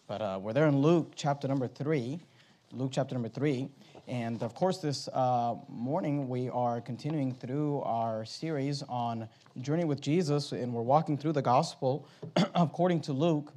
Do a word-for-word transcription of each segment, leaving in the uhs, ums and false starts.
But uh, we're there in Luke chapter number three, Luke chapter number three. And of course, this uh, morning we are continuing through our series on Journey with Jesus, and we're walking through the gospel according to Luke.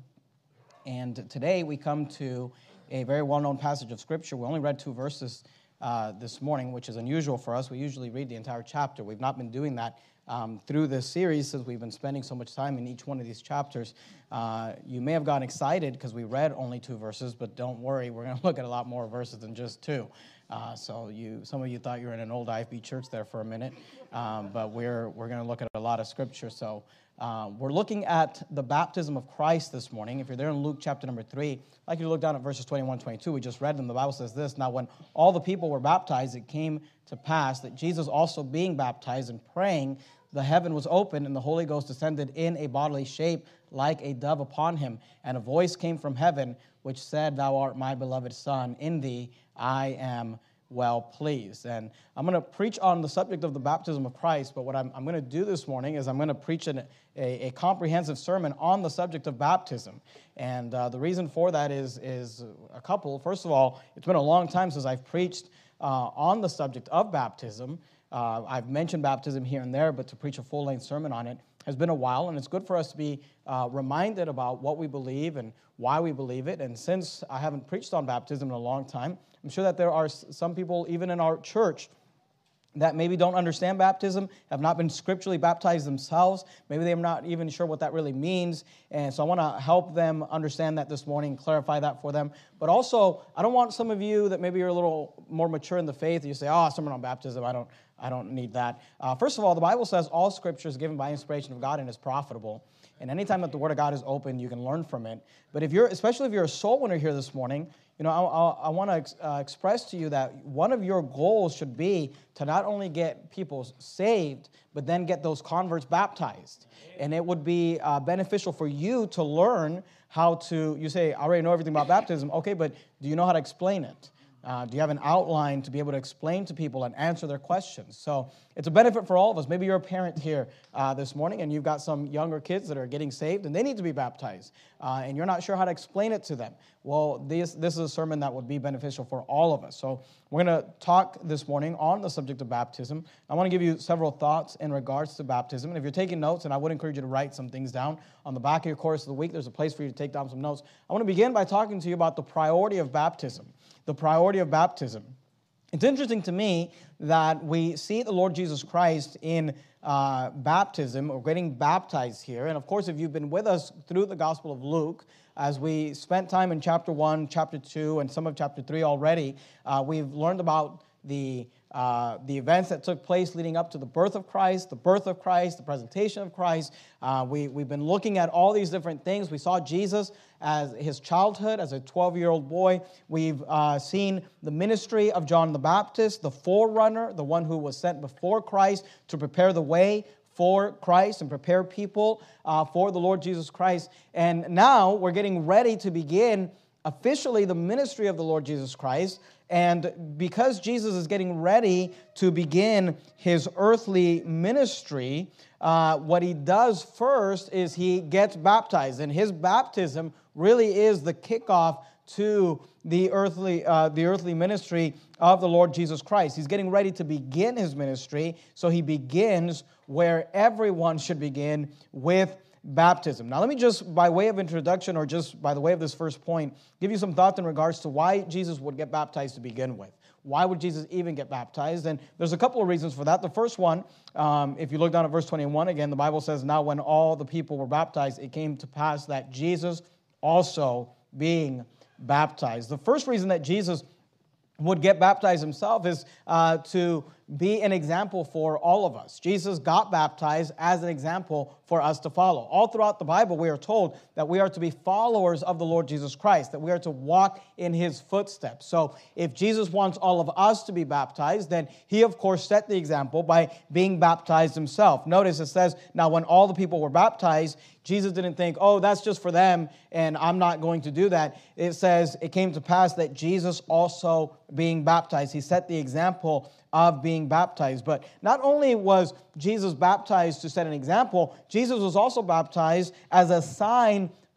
And today we come to a very well-known passage of Scripture. We only read two verses uh, this morning, which is unusual for us. We usually read the entire chapter. We've not been doing that um, through this series since we've been spending so much time in each one of these chapters. Uh, you may have gotten excited because we read only two verses, but don't worry, we're going to look at a lot more verses than just two. Uh, so you, some of you thought you were in an old I F B church there for a minute, um, but we're we're going to look at a lot of Scripture. So uh, we're looking at the baptism of Christ this morning. If you're there in Luke chapter number three, I'd like you to look down at verses twenty-one, twenty-two. We just read them. The Bible says this: "Now when all the people were baptized, it came to pass that Jesus also being baptized and praying, the heaven was opened, and the Holy Ghost descended in a bodily shape like a dove upon him. And a voice came from heaven, which said, 'Thou art my beloved Son, in thee I am well pleased.'" And I'm going to preach on the subject of the baptism of Christ, but what I'm, I'm going to do this morning is I'm going to preach an, a, a comprehensive sermon on the subject of baptism. And uh, the reason for that is, is a couple. First of all, it's been a long time since I've preached uh, on the subject of baptism. Uh, I've mentioned baptism here and there, but to preach a full-length sermon on it has been a while, and it's good for us to be uh, reminded about what we believe and why we believe it. And since I haven't preached on baptism in a long time, I'm sure that there are some people, even in our church, that maybe don't understand baptism, have not been scripturally baptized themselves. Maybe they're not even sure what that really means. And so I want to help them understand that this morning, clarify that for them. But also, I don't want some of you that maybe you're a little more mature in the faith, you say, oh, sermon on baptism, I don't I don't need that. Uh, first of all, the Bible says all Scripture is given by inspiration of God and is profitable. And anytime that the Word of God is open, you can learn from it. But if you're, especially if you're a soul winner here this morning, you know, I, I, I want to ex, uh, express to you that one of your goals should be to not only get people saved, but then get those converts baptized. And it would be uh, beneficial for you to learn how to, you say, I already know everything about baptism. Okay, but do you know how to explain it? Uh, do you have an outline to be able to explain to people and answer their questions? So it's a benefit for all of us. Maybe you're a parent here uh, this morning and you've got some younger kids that are getting saved and they need to be baptized. Uh, and you're not sure how to explain it to them. Well, this, this is a sermon that would be beneficial for all of us. So we're going to talk this morning on the subject of baptism. I want to give you several thoughts in regards to baptism. And if you're taking notes, and I would encourage you to write some things down on the back of your course of the week, there's a place for you to take down some notes. I want to begin by talking to you about the priority of baptism. The priority of baptism. It's interesting to me that we see the Lord Jesus Christ in uh, baptism, or getting baptized here. And of course, if you've been with us through the Gospel of Luke, as we spent time in chapter one, chapter two, and some of chapter three already, uh, we've learned about the Uh, the events that took place leading up to the birth of Christ, the birth of Christ, the presentation of Christ. Uh, we, we've been looking at all these different things. We saw Jesus as his childhood, as a twelve-year-old boy. We've uh, seen the ministry of John the Baptist, the forerunner, the one who was sent before Christ to prepare the way for Christ and prepare people uh, for the Lord Jesus Christ. And now we're getting ready to begin officially the ministry of the Lord Jesus Christ. And because Jesus is getting ready to begin his earthly ministry, uh, what he does first is he gets baptized. And his baptism really is the kickoff to the earthly, uh, the earthly ministry of the Lord Jesus Christ. He's getting ready to begin his ministry, so he begins where everyone should begin, with baptism. Now, let me just, by way of introduction, or just by the way of this first point, give you some thought in regards to why Jesus would get baptized to begin with. Why would Jesus even get baptized? And there's a couple of reasons for that. The first one, um, if you look down at verse twenty-one again, the Bible says, "Now when all the people were baptized, it came to pass that Jesus also being baptized." The first reason that Jesus would get baptized himself is uh, to be an example for all of us. Jesus got baptized as an example for us to follow. All throughout the Bible, we are told that we are to be followers of the Lord Jesus Christ, that we are to walk in his footsteps. So if Jesus wants all of us to be baptized, then he, of course, set the example by being baptized himself. Notice it says, now when all the people were baptized, Jesus didn't think, oh, that's just for them, and I'm not going to do that. It says, it came to pass that Jesus also being baptized. He set the example of being baptized. But not only was Jesus baptized to set an example, Jesus was also baptized as a sign of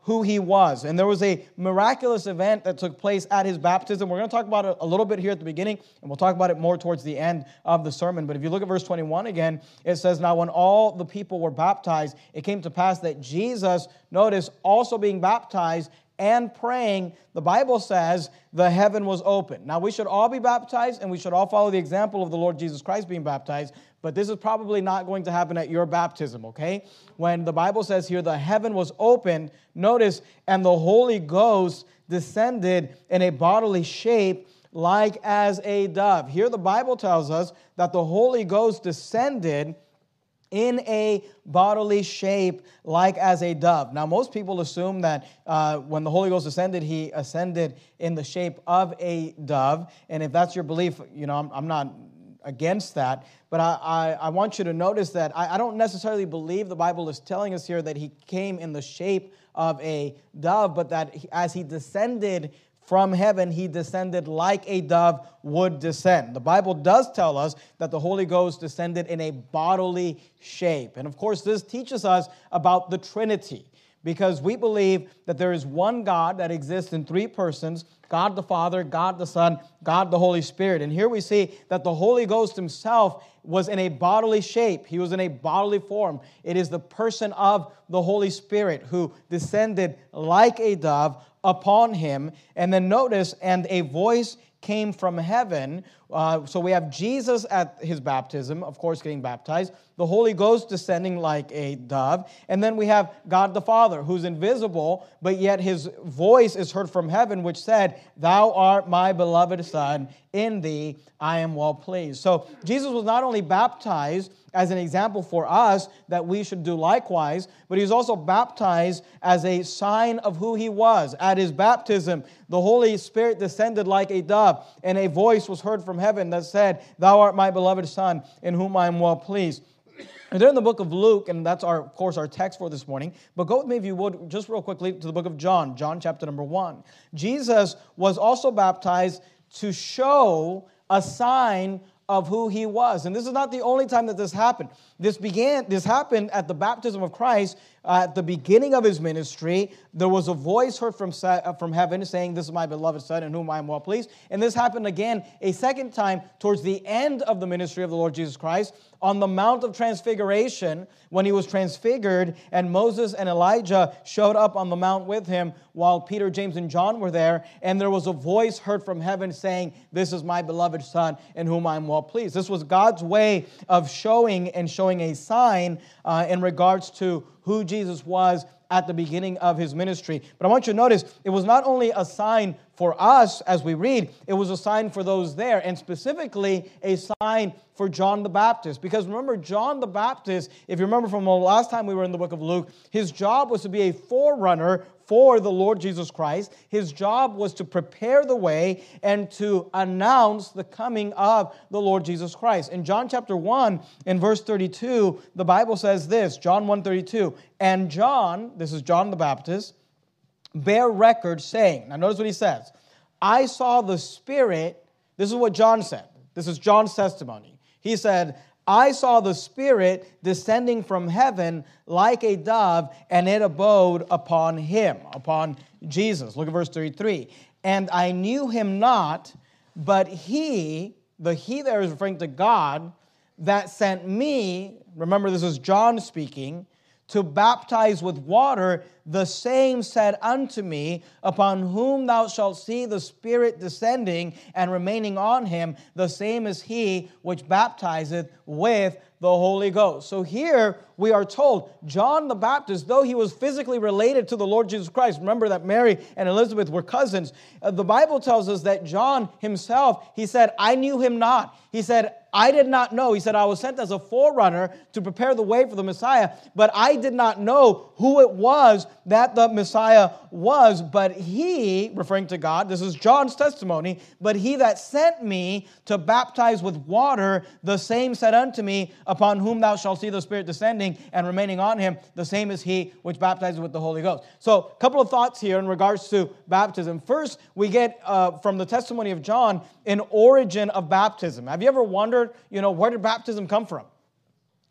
who he was. And there was a miraculous event that took place at his baptism. We're going to talk about it a little bit here at the beginning, and we'll talk about it more towards the end of the sermon. But if you look at verse twenty-one again, it says, "Now when all the people were baptized, it came to pass that Jesus," notice, "also being baptized and praying," the Bible says, "the heaven was open." Now we should all be baptized, and we should all follow the example of the Lord Jesus Christ being baptized, but this is probably not going to happen at your baptism, okay? When the Bible says here, the heaven was opened, notice, "and the Holy Ghost descended in a bodily shape like as a dove." Here the Bible tells us that the Holy Ghost descended in a bodily shape like as a dove. Now, most people assume that uh, when the Holy Ghost ascended, he ascended in the shape of a dove. And if that's your belief, you know, I'm, I'm not against that. But I, I, I want you to notice that I, I don't necessarily believe the Bible is telling us here that he came in the shape of a dove, but that he, as he descended from heaven, he descended like a dove would descend. The Bible does tell us that the Holy Ghost descended in a bodily shape. And of course, this teaches us about the Trinity, because we believe that there is one God that exists in three persons: God the Father, God the Son, God the Holy Spirit. And here we see that the Holy Ghost himself was in a bodily shape. He was in a bodily form. It is the person of the Holy Spirit who descended like a dove upon him. And then notice, "and a voice came from heaven." Uh, so we have Jesus at his baptism, of course, getting baptized. The Holy Ghost descending like a dove. And then we have God the Father, who's invisible, but yet his voice is heard from heaven, which said, "Thou art my beloved Son, in thee I am well pleased." So Jesus was not only baptized as an example for us that we should do likewise, but he was also baptized as a sign of who he was. At his baptism, the Holy Spirit descended like a dove, and a voice was heard from heaven that said, "Thou art my beloved Son, in whom I am well pleased." And they're in the book of Luke, and that's, our, of course, our text for this morning. But go with me, if you would, just real quickly to the book of John, John chapter number one. Jesus was also baptized to show a sign of who he was. And this is not the only time that this happened. This began, this happened at the baptism of Christ. Uh, at the beginning of his ministry, there was a voice heard from, from heaven saying, "This is my beloved Son, in whom I am well pleased." And this happened again a second time towards the end of the ministry of the Lord Jesus Christ on the Mount of Transfiguration, when he was transfigured and Moses and Elijah showed up on the mount with him while Peter, James, and John were there. And there was a voice heard from heaven saying, "This is my beloved Son, in whom I am well pleased." This was God's way of showing and showing a sign uh, in regards to who Jesus was at the beginning of his ministry. But I want you to notice, it was not only a sign for us as we read, it was a sign for those there, and specifically a sign for John the Baptist. Because remember, John the Baptist, if you remember from the last time we were in the book of Luke, his job was to be a forerunner for the Lord Jesus Christ. His job was to prepare the way and to announce the coming of the Lord Jesus Christ. In John chapter one, in verse thirty-two, the Bible says this, John one thirty-two, "And John," this is John the Baptist, "bear record, saying," now notice what he says, "I saw the Spirit," this is what John said. This is John's testimony. He said, "I saw the Spirit descending from heaven like a dove, and it abode upon him," upon Jesus. Look at verse thirty-three. "And I knew him not, but he," the he there is referring to God, "that sent me," remember this is John speaking, "to baptize with water, the same said unto me, upon whom thou shalt see the Spirit descending and remaining on him, the same is he which baptizeth with the Holy Ghost." So here we are told, John the Baptist, though he was physically related to the Lord Jesus Christ, remember that Mary and Elizabeth were cousins, uh, the Bible tells us that John himself, he said, "I knew him not." He said, "I did not know." He said, "I was sent as a forerunner to prepare the way for the Messiah, but I did not know who it was that the Messiah was. But he," referring to God, this is John's testimony, "but he that sent me to baptize with water, the same said unto me, upon whom thou shalt see the Spirit descending and remaining on him, the same is he which baptizes with the Holy Ghost." So a couple of thoughts here in regards to baptism. First, we get uh, from the testimony of John an origin of baptism. Have you ever wondered, you know, where did baptism come from?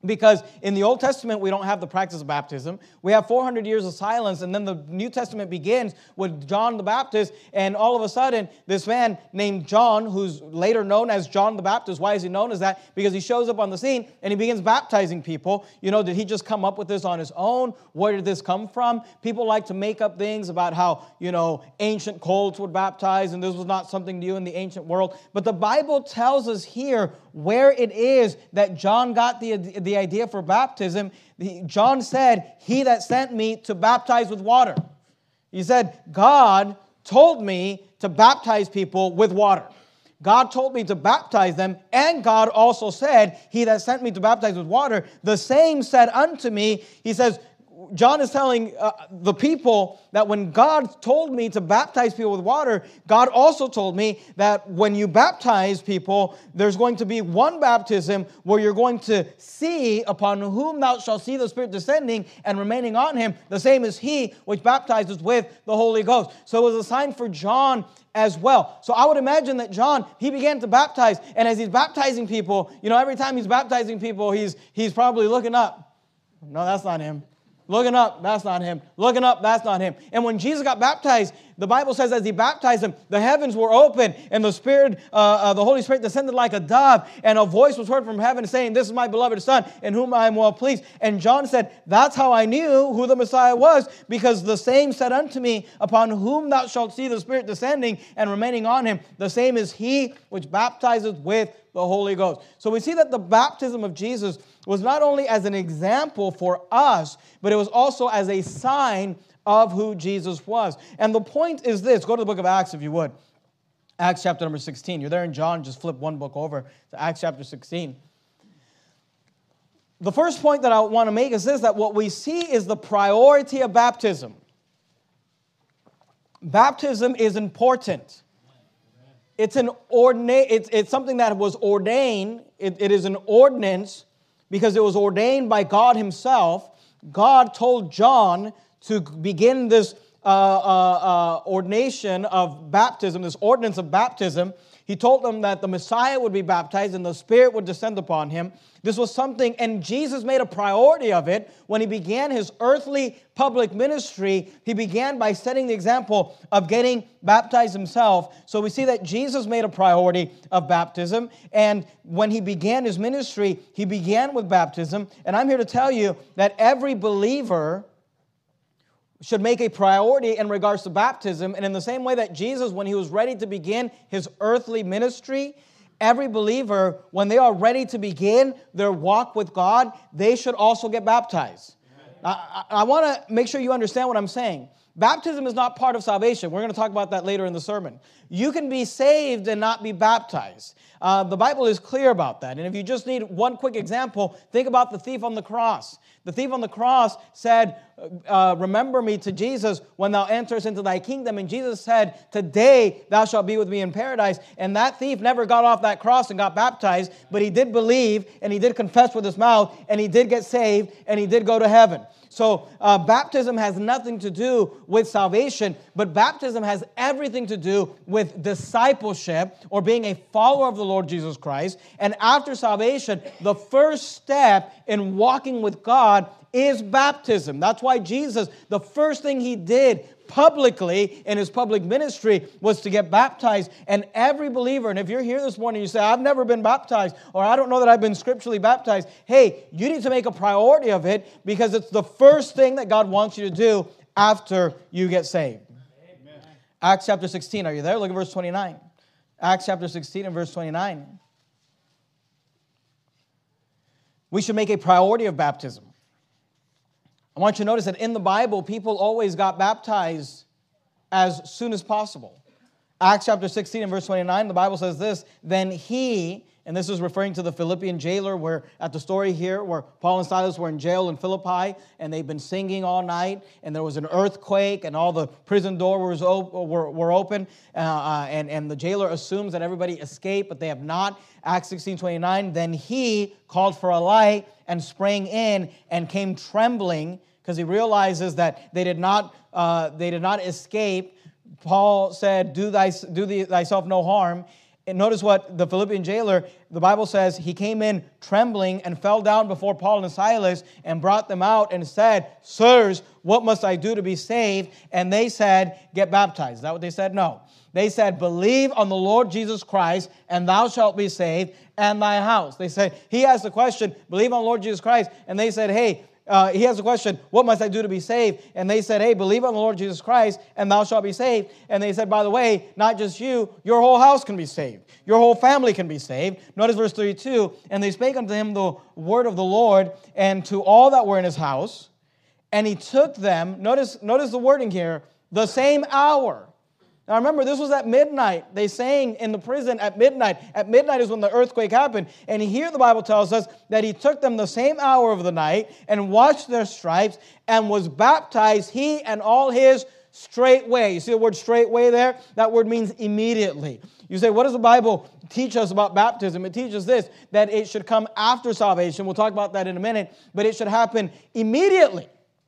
Because in the Old Testament, we don't have the practice of baptism. We have four hundred years of silence, and then the New Testament begins with John the Baptist, and all of a sudden, this man named John, who's later known as John the Baptist, why is he known as that? Because he shows up on the scene, and he begins baptizing people. You know, did he just come up with this on his own? Where did this come from? People like to make up things about how, you know, ancient cults would baptize, and this was not something new in the ancient world. But the Bible tells us here where it is that John got the, the idea for baptism. John said, "He that sent me to baptize with water." He said, God told me to baptize people with water. God told me to baptize them, and God also said, "He that sent me to baptize with water, the same said unto me," he says, John is telling uh, the people that when God told me to baptize people with water, God also told me that when you baptize people, there's going to be one baptism where you're going to see upon whom thou shalt see the Spirit descending and remaining on him, the same as he which baptizes with the Holy Ghost. So it was a sign for John as well. So I would imagine that John, he began to baptize, and as he's baptizing people, you know, every time he's baptizing people, he's he's probably looking up. No, that's not him. Looking up, that's not him. Looking up, that's not him. And when Jesus got baptized, the Bible says as he baptized him, the heavens were open, and the Spirit, uh, uh, the Holy Spirit descended like a dove, and a voice was heard from heaven saying, "This is my beloved Son, in whom I am well pleased." And John said, "That's how I knew who the Messiah was, because the same said unto me, upon whom thou shalt see the Spirit descending and remaining on him, the same is he which baptizes with the Holy Ghost." So we see that the baptism of Jesus was not only as an example for us, but it was also as a sign of who Jesus was. And the point is this. Go to the book of Acts if you would. Acts chapter number sixteen. You're there in John, just flip one book over to Acts chapter sixteen. The first point that I want to make is this, that what we see is the priority of baptism. Baptism is important. It's an ordina- it's, it's something that was ordained. It, it is an ordinance because it was ordained by God himself. God told John to begin this uh, uh, uh, ordination of baptism, this ordinance of baptism. He told them that the Messiah would be baptized and the Spirit would descend upon him. This was something, and Jesus made a priority of it when he began his earthly public ministry. He began by setting the example of getting baptized himself. So we see that Jesus made a priority of baptism, and when he began his ministry, he began with baptism. And I'm here to tell you that every believer should make a priority in regards to baptism. And in the same way that Jesus, when he was ready to begin his earthly ministry, every believer, when they are ready to begin their walk with God, they should also get baptized. I, I, I want to make sure you understand what I'm saying. Baptism is not part of salvation. We're going to talk about that later in the sermon. You can be saved and not be baptized. Uh, the Bible is clear about that. And if you just need one quick example, think about the thief on the cross. The thief on the cross said, uh, "Remember me," to Jesus, "when thou enterest into thy kingdom." And Jesus said, "Today thou shalt be with me in paradise." And that thief never got off that cross and got baptized, but he did believe, and he did confess with his mouth, and he did get saved, and he did go to heaven. So uh, baptism has nothing to do with salvation, but baptism has everything to do with discipleship or being a follower of the Lord Jesus Christ. And after salvation, the first step in walking with God is baptism. That's why Jesus, the first thing he did publicly in his public ministry was to get baptized. And every believer, and if you're here this morning, you say, "I've never been baptized," or "I don't know that I've been scripturally baptized," hey, you need to make a priority of it because it's the first thing that God wants you to do after you get saved. Amen. Acts chapter sixteen, are you there? Look at verse twenty-nine. Acts chapter sixteen and verse twenty-nine. We should make a priority of baptism. I want you to notice that in the Bible, people always got baptized as soon as possible. Acts chapter sixteen and verse twenty-nine, the Bible says this, "Then he," and this is referring to the Philippian jailer, where at the story here, where Paul and Silas were in jail in Philippi, and they've been singing all night, and there was an earthquake, and all the prison doors op- were, were open, uh, uh, and, and the jailer assumes that everybody escaped, but they have not. Acts sixteen twenty-nine, "Then he called for a light and sprang in and came trembling," because he realizes that they did not uh, they did not escape. Paul said, "Do thy do the, thyself no harm." And notice what the Philippian jailer, the Bible says, he came in trembling and fell down before Paul and Silas and brought them out and said, "Sirs, what must I do to be saved?" And they said, "Get baptized." Is that what they said? No. They said, "Believe on the Lord Jesus Christ, and thou shalt be saved, and thy house." They said, he asked the question, "Believe on the Lord Jesus Christ." And they said, hey, Uh, he has a question, "What must I do to be saved?" And they said, "Hey, believe on the Lord Jesus Christ, and thou shalt be saved." And they said, "By the way, not just you, your whole house can be saved. Your whole family can be saved." Notice verse thirty-two, "And they spake unto him the word of the Lord, and to all that were in his house. And he took them," notice, notice the wording here, "the same hour." Now remember, this was at midnight. They sang in the prison at midnight. At midnight is when the earthquake happened. And here the Bible tells us that he took them the same hour of the night and washed their stripes and was baptized, he and all his, straightway. You see the word straightway there? That word means immediately. You say, what does the Bible teach us about baptism? It teaches this, that it should come after salvation. We'll talk about that in a minute. But it should happen immediately,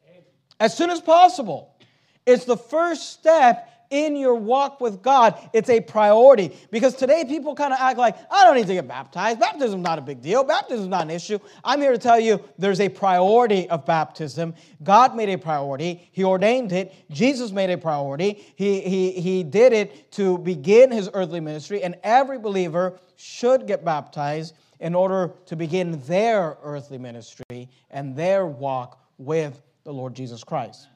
as soon as possible. It's the first step in your walk with God. It's a priority. Because today people kind of act like, I don't need to get baptized. Baptism is not a big deal. Baptism is not an issue. I'm here to tell you there's a priority of baptism. God made a priority. He ordained it. Jesus made a priority. He, he, he did it to begin his earthly ministry. And every believer should get baptized in order to begin their earthly ministry and their walk with the Lord Jesus Christ.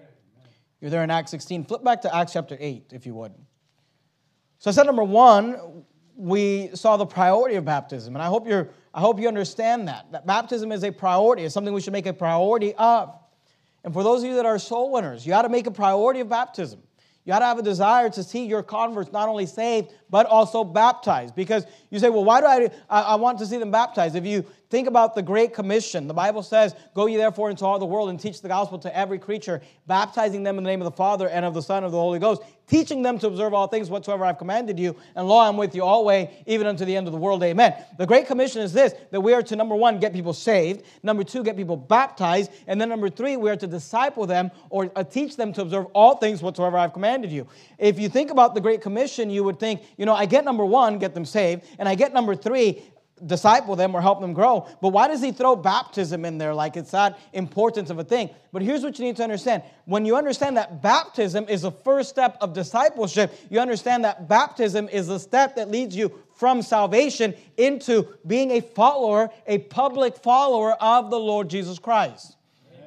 You're there in Acts sixteen. Flip back to Acts chapter eight, if you would. So I said, number one, we saw the priority of baptism. And I hope you're, I hope you understand that. That baptism is a priority. It's something we should make a priority of. And for those of you that are soul winners, you ought to make a priority of baptism. You ought to have a desire to see your converts not only saved, but also baptized. Because you say, well, why do I, I, I want to see them baptized? If you think about the Great Commission, the Bible says, "Go ye therefore into all the world and teach the gospel to every creature, baptizing them in the name of the Father and of the Son and of the Holy Ghost, teaching them to observe all things whatsoever I've commanded you. And lo, I'm with you always, even unto the end of the world. Amen." The Great Commission is this, that we are to, number one, get people saved. Number two, get people baptized. And then number three, we are to disciple them or uh, teach them to observe all things whatsoever I've commanded you. If you think about the Great Commission, you would think, you know, I get number one, get them saved. And I get number three, disciple them or help them grow. But why does he throw baptism in there like it's that important of a thing? But here's what you need to understand. When you understand that baptism is the first step of discipleship, you understand that baptism is the step that leads you from salvation into being a follower, a public follower of the Lord Jesus Christ. Amen.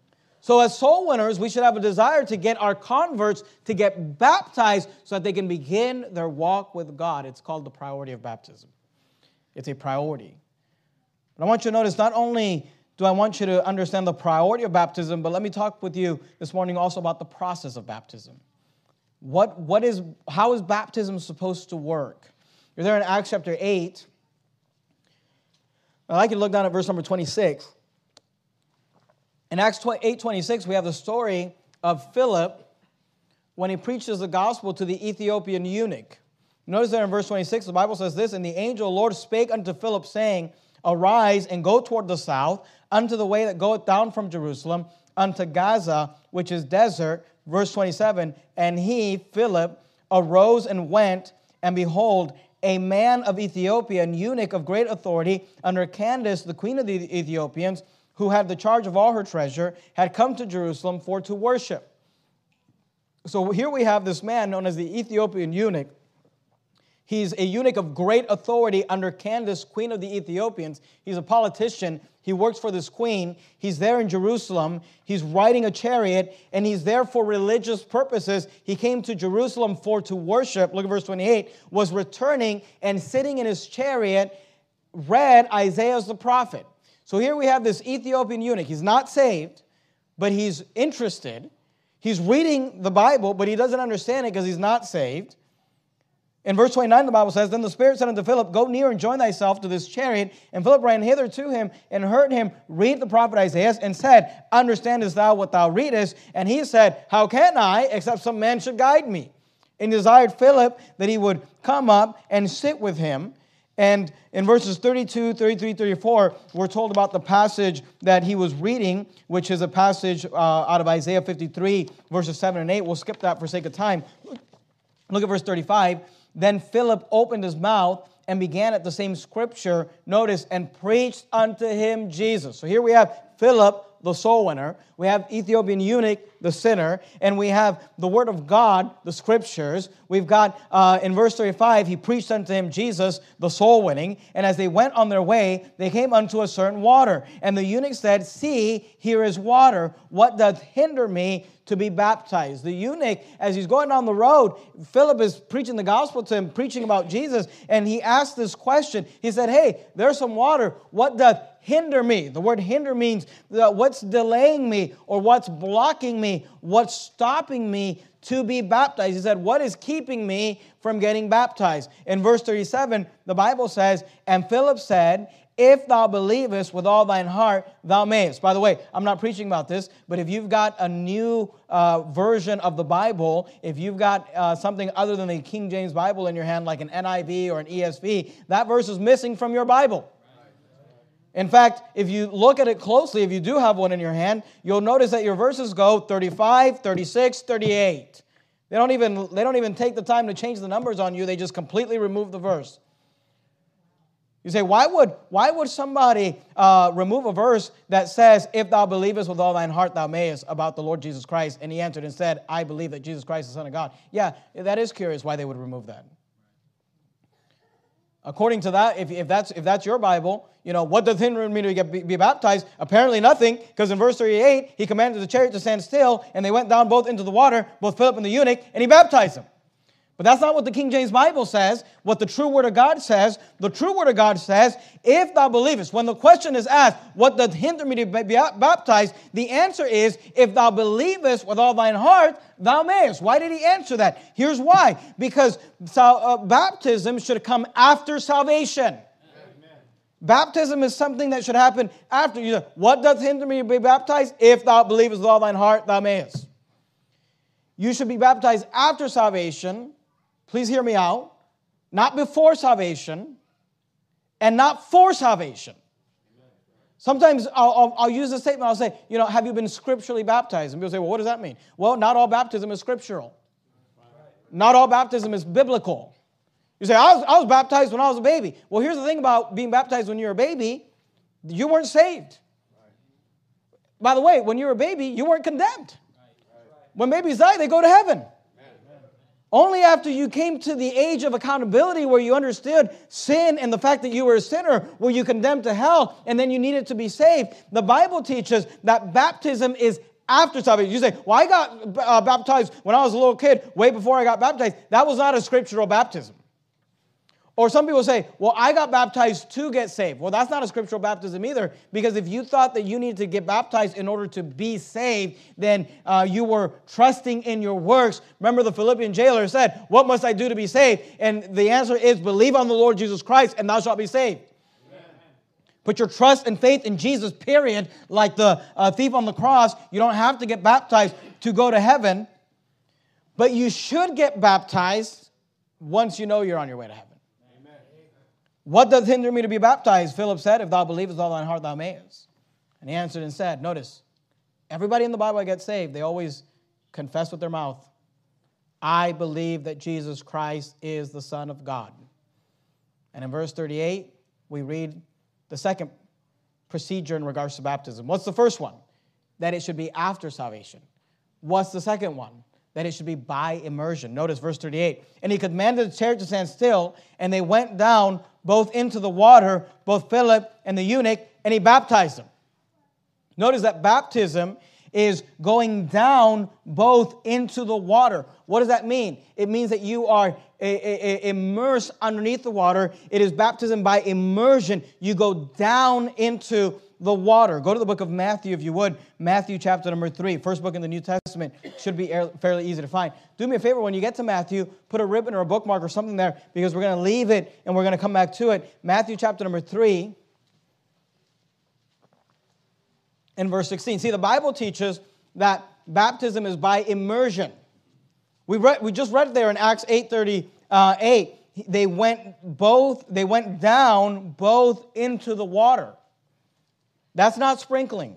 So as soul winners, we should have a desire to get our converts to get baptized so that they can begin their walk with God. It's called the priority of baptism. It's a priority. But I want you to notice, not only do I want you to understand the priority of baptism, but let me talk with you this morning also about the process of baptism. What, what is, how is baptism supposed to work? You're there in Acts chapter eight. I'd like you to look down at verse number twenty-six. In Acts eight twenty-six, we have the story of Philip when he preaches the gospel to the Ethiopian eunuch. Notice there in verse twenty-six, the Bible says this, "And the angel of the Lord spake unto Philip, saying, Arise and go toward the south, unto the way that goeth down from Jerusalem, unto Gaza, which is desert." Verse twenty-seven, "And he, Philip, arose and went, and behold, a man of Ethiopia, an eunuch of great authority, under Candace, the queen of the Ethiopians, who had the charge of all her treasure, had come to Jerusalem for to worship." So here we have this man known as the Ethiopian eunuch. He's a eunuch of great authority under Candace, queen of the Ethiopians. He's a politician. He works for this queen. He's there in Jerusalem. He's riding a chariot, and he's there for religious purposes. He came to Jerusalem for to worship. Look at verse twenty-eight. Was returning and sitting in his chariot, read Isaiah the prophet. So here we have this Ethiopian eunuch. He's not saved, but he's interested. He's reading the Bible, but he doesn't understand it because he's not saved. In verse twenty-nine, the Bible says, "Then the Spirit said unto Philip, Go near and join thyself to this chariot. And Philip ran hither to him and heard him read the prophet Isaiah and said, Understandest thou what thou readest? And he said, How can I, except some man should guide me? And desired Philip that he would come up and sit with him. And in verses thirty-two, thirty-three, thirty-four, we're told about the passage that he was reading, which is a passage uh, out of Isaiah fifty-three, verses seven and eight. We'll skip that for sake of time. Look at verse thirty-five. Then Philip opened his mouth and began at the same scripture, notice, and preached unto him Jesus. So here we have Philip, the soul winner. We have Ethiopian eunuch, the sinner. And we have the word of God, the scriptures. We've got, uh, in verse thirty-five, he preached unto him Jesus, the soul winning. And as they went on their way, they came unto a certain water. And the eunuch said, See, here is water. What doth hinder me to be baptized? The eunuch, as he's going down the road, Philip is preaching the gospel to him, preaching about Jesus. And he asked this question. He said, hey, there's some water. What doth hinder me? The word hinder means what's delaying me or what's blocking me, what's stopping me to be baptized. He said, what is keeping me from getting baptized? In verse thirty-seven, the Bible says, and Philip said, if thou believest with all thine heart, thou mayest. By the way, I'm not preaching about this, but if you've got a new uh, version of the Bible, if you've got uh, something other than the King James Bible in your hand, like an N I V or an E S V, that verse is missing from your Bible. In fact, if you look at it closely, if you do have one in your hand, you'll notice that your verses go thirty-five, thirty-six, thirty-eight. They don't even, they don't even take the time to change the numbers on you. They just completely remove the verse. You say, why would, why would somebody uh, remove a verse that says, if thou believest with all thine heart, thou mayest, about the Lord Jesus Christ? And he answered and said, I believe that Jesus Christ is the Son of God. Yeah, that is curious why they would remove that. According to that, if, if that's if that's your Bible, you know, what doth hinder me to get, be, be baptized? Apparently nothing, because in verse thirty-eight, he commanded the chariot to stand still, and they went down both into the water, both Philip and the eunuch, and he baptized them. But that's not what the King James Bible says, what the true Word of God says. The true Word of God says, if thou believest. When the question is asked, what doth hinder me to be baptized? The answer is, if thou believest with all thine heart, thou mayest. Why did he answer that? Here's why. Because uh, baptism should come after salvation. Amen. Baptism is something that should happen after. You say, what doth hinder me to be baptized? If thou believest with all thine heart, thou mayest. You should be baptized after salvation. Please hear me out. Not before salvation, and not for salvation. Sometimes I'll, I'll, I'll use a statement. I'll say, you know, have you been scripturally baptized? And people say, well, what does that mean? Well, not all baptism is scriptural. Not all baptism is biblical. You say, I was, I was baptized when I was a baby. Well, here's the thing about being baptized when you're a baby. You weren't saved. By the way, when you were a baby, you weren't condemned. When babies die, they go to heaven. Only after you came to the age of accountability where you understood sin and the fact that you were a sinner were you condemned to hell and then you needed to be saved. The Bible teaches that baptism is after salvation. You say, well, I got uh, baptized when I was a little kid, way before I got baptized. That was not a scriptural baptism. Or some people say, well, I got baptized to get saved. Well, that's not a scriptural baptism either, because if you thought that you needed to get baptized in order to be saved, then uh, you were trusting in your works. Remember the Philippian jailer said, what must I do to be saved? And the answer is, believe on the Lord Jesus Christ and thou shalt be saved. Amen. Put your trust and faith in Jesus, period. Like the uh, thief on the cross, you don't have to get baptized to go to heaven, but you should get baptized once you know you're on your way to heaven. What doth hinder me to be baptized? Philip said, if thou believest with all thine heart, thou mayest. And he answered and said, notice, everybody in the Bible that gets saved, they always confess with their mouth, I believe that Jesus Christ is the Son of God. And in verse thirty-eight, we read the second procedure in regards to baptism. What's the first one? That it should be after salvation. What's the second one? That it should be by immersion. Notice verse thirty-eight. And he commanded the chariot to stand still, and they went down both into the water, both Philip and the eunuch, and he baptized them. Notice that baptism is going down both into the water. What does that mean? It means that you are immersed underneath the water. It is baptism by immersion. You go down into the water. Go to the book of Matthew, if you would. Matthew chapter number three. First book in the New Testament. Should be fairly easy to find. Do me a favor, when you get to Matthew, put a ribbon or a bookmark or something there, because we're going to leave it and we're going to come back to it. Matthew chapter number three and verse sixteen. See, the Bible teaches that baptism is by immersion. We read, we just read there in Acts eight thirty-eight. They went both, they went down both into the water. That's not sprinkling.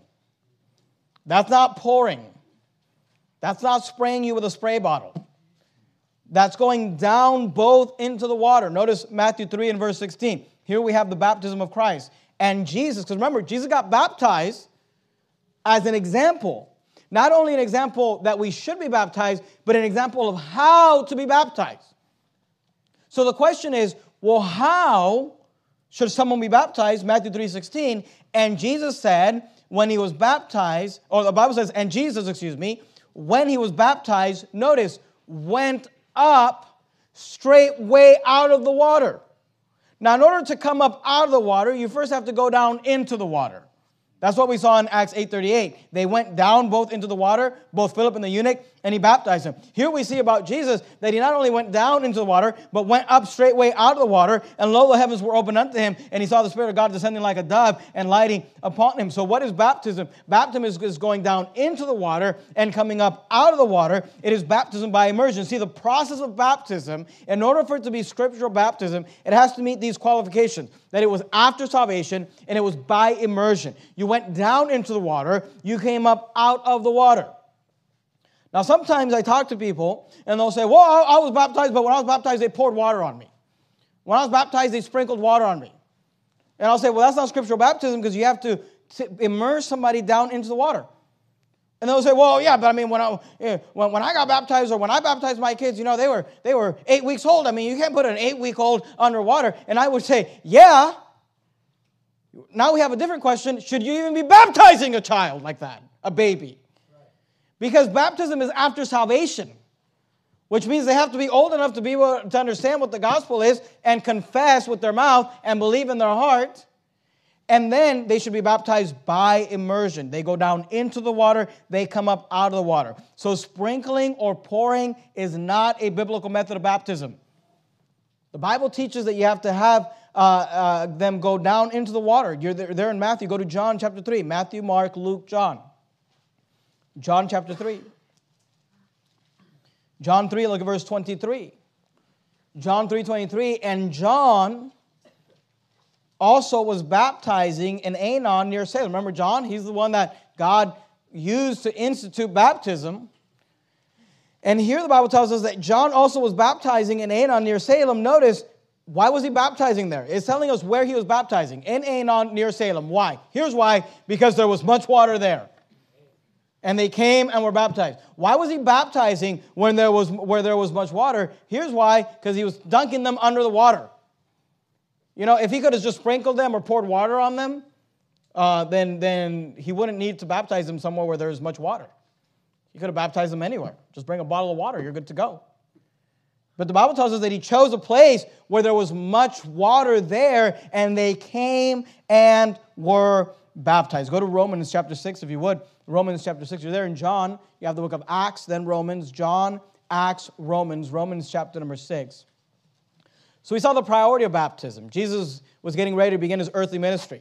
That's not pouring. That's not spraying you with a spray bottle. that's going down both into the water. Notice Matthew three and verse sixteen. Here we have the baptism of Christ. And Jesus, because remember, Jesus got baptized as an example. Not only an example that we should be baptized, but an example of how to be baptized. So the question is, well, how should someone be baptized? Matthew three sixteen. And Jesus said, when he was baptized, or the Bible says, and Jesus, excuse me, when he was baptized, notice, went up straightway out of the water. Now, in order to come up out of the water, you first have to go down into the water. That's what we saw in Acts eight thirty-eight. They went down both into the water, both Philip and the eunuch, and he baptized him. Here we see about Jesus that he not only went down into the water, but went up straightway out of the water, and lo, the heavens were opened unto him, and he saw the Spirit of God descending like a dove and lighting upon him. So what is baptism? Baptism is, is going down into the water and coming up out of the water. It is baptism by immersion. See, the process of baptism, in order for it to be scriptural baptism, it has to meet these qualifications, that it was after salvation, and it was by immersion. You went down into the water, you came up out of the water. Now, sometimes I talk to people, and they'll say, well, I was baptized, but when I was baptized, they poured water on me. When I was baptized, they sprinkled water on me. And I'll say, well, that's not scriptural baptism because you have to immerse somebody down into the water. And they'll say, well, yeah, but I mean, when I, when, when I got baptized or when I baptized my kids, you know, they were, they were eight weeks old. I mean, you can't put an eight-week-old underwater. And I would say, yeah. Now we have a different question. Should you even be baptizing a child like that, a baby? Because baptism is after salvation, which means they have to be old enough to be able to understand what the gospel is and confess with their mouth and believe in their heart. And then they should be baptized by immersion. They go down into the water, they come up out of the water. So sprinkling or pouring is not a biblical method of baptism. The Bible teaches that you have to have uh, uh, them go down into the water. You're there, there in Matthew. Go to John chapter three. Matthew, Mark, Luke, John. John chapter three. John three, look at verse twenty-three. John three twenty-three, and John also was baptizing in Aenon near Salem. Remember John? He's the one that God used to institute baptism. And here the Bible tells us that John also was baptizing in Aenon near Salem. Notice, why was he baptizing there? It's telling us where he was baptizing. In Aenon near Salem. Why? Here's why. Because there was much water there. And they came and were baptized. Why was he baptizing when there was where there was much water? Here's why. Because he was dunking them under the water. You know, if he could have just sprinkled them or poured water on them, uh, then, then he wouldn't need to baptize them somewhere where there's much water. He could have baptized them anywhere. Just bring a bottle of water. You're good to go. But the Bible tells us that he chose a place where there was much water there, and they came and were baptized. Go to Romans chapter six, if you would. Romans chapter six. You're there in John. You have the book of Acts, then Romans. John, Acts, Romans. Romans chapter number six. So we saw the priority of baptism. Jesus was getting ready to begin his earthly ministry.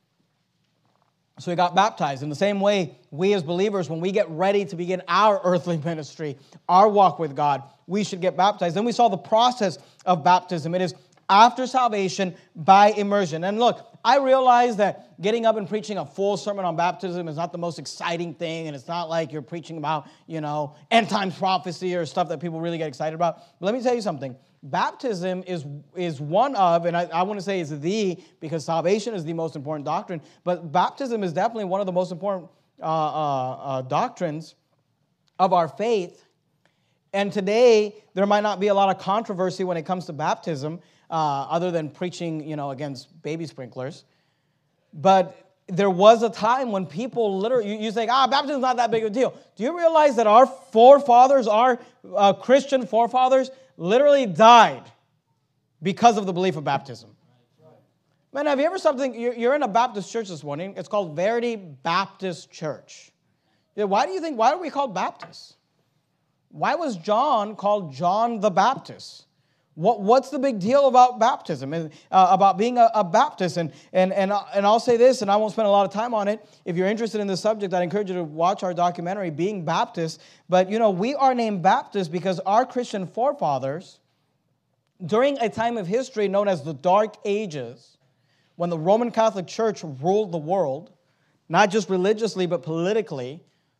So he got baptized. In the same way, we as believers, when we get ready to begin our earthly ministry, our walk with God, we should get baptized. Then we saw the process of baptism. It is after salvation by immersion. And look, I realize that getting up and preaching a full sermon on baptism is not the most exciting thing, and it's not like you're preaching about, you know, end times prophecy or stuff that people really get excited about. But let me tell you something. Baptism is, is one of, and I, I want to say is the, because salvation is the most important doctrine, but baptism is definitely one of the most important uh, uh, uh, doctrines of our faith. And today, there might not be a lot of controversy when it comes to baptism, uh, other than preaching, you know, against baby sprinklers. But there was a time when people literally, you, you say, ah, baptism is not that big of a deal. Do you realize that our forefathers, our uh, Christian forefathers, literally died because of the belief of baptism? Man, have you ever something, you're in a Baptist church this morning, it's called Verity Baptist Church. Why do you think, why are we called Baptists? Why was John called John the Baptist? What, what's the big deal about baptism, and uh, about being a, a Baptist? And, and, and, and I'll say this, and I won't spend a lot of time on it. If you're interested in this subject, I'd encourage you to watch our documentary, Being Baptist. But, you know, we are named Baptist because our Christian forefathers, during a time of history known as the Dark Ages, when the Roman Catholic Church ruled the world, not just religiously but politically,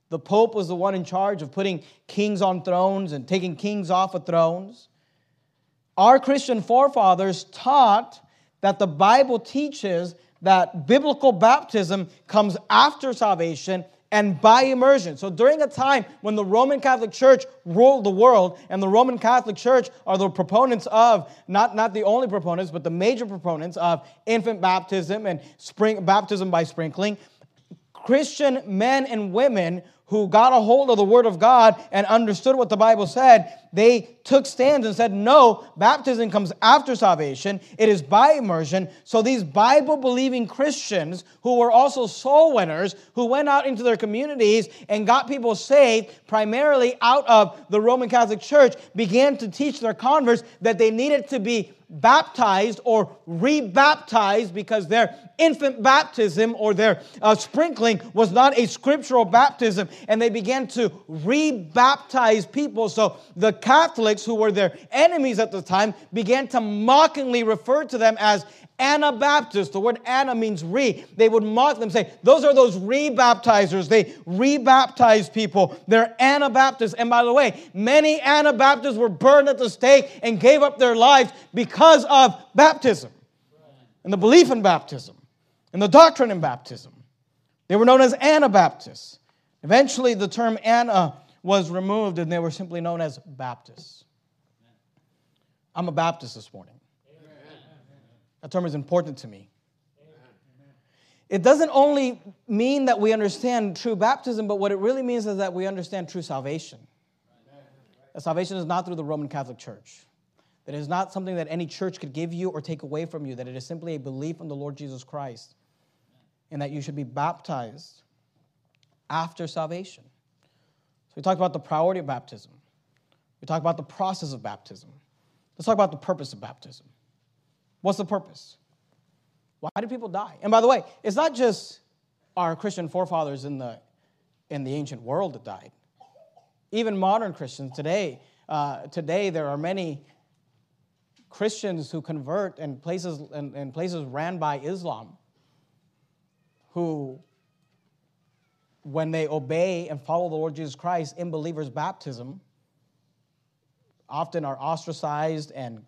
The Pope was the one in charge of putting kings on thrones and taking kings off of thrones. Our Christian forefathers taught that the Bible teaches that biblical baptism comes after salvation and by immersion. So during a time when the Roman Catholic Church ruled the world, and the Roman Catholic Church are the proponents of, not, not the only proponents, but the major proponents of infant baptism and spring, baptism by sprinkling, Christian men and women who got a hold of the Word of God and understood what the Bible said, they took stands and said, no, baptism comes after salvation. It is by immersion. So these Bible-believing Christians who were also soul winners, who went out into their communities and got people saved, primarily out of the Roman Catholic Church, began to teach their converts that they needed to be baptized or rebaptized because their infant baptism or their uh, sprinkling was not a scriptural baptism, and they began to rebaptize people. So the Catholics, who were their enemies at the time, began to mockingly refer to them as Anabaptists. The word Ana means re. They would mock them, say, those are those rebaptizers. They rebaptize people. They're Anabaptists. And by the way, many Anabaptists were burned at the stake and gave up their lives because of baptism and the belief in baptism and the doctrine in baptism. They were known as Anabaptists. Eventually, the term Ana was removed and they were simply known as Baptists. I'm a Baptist this morning. That term is important to me. It doesn't only mean that we understand true baptism, but what it really means is that we understand true salvation. That salvation is not through the Roman Catholic Church. That it is not something that any church could give you or take away from you. That it is simply a belief in the Lord Jesus Christ. And that you should be baptized after salvation. So we talked about the priority of baptism. We talked about the process of baptism. Let's talk about the purpose of baptism. What's the purpose? Why do people die? And by the way, it's not just our Christian forefathers in the, in the ancient world that died. Even modern Christians today, uh, today there are many Christians who convert in places, in, in places ran by Islam who, when they obey and follow the Lord Jesus Christ in believers' baptism, often are ostracized and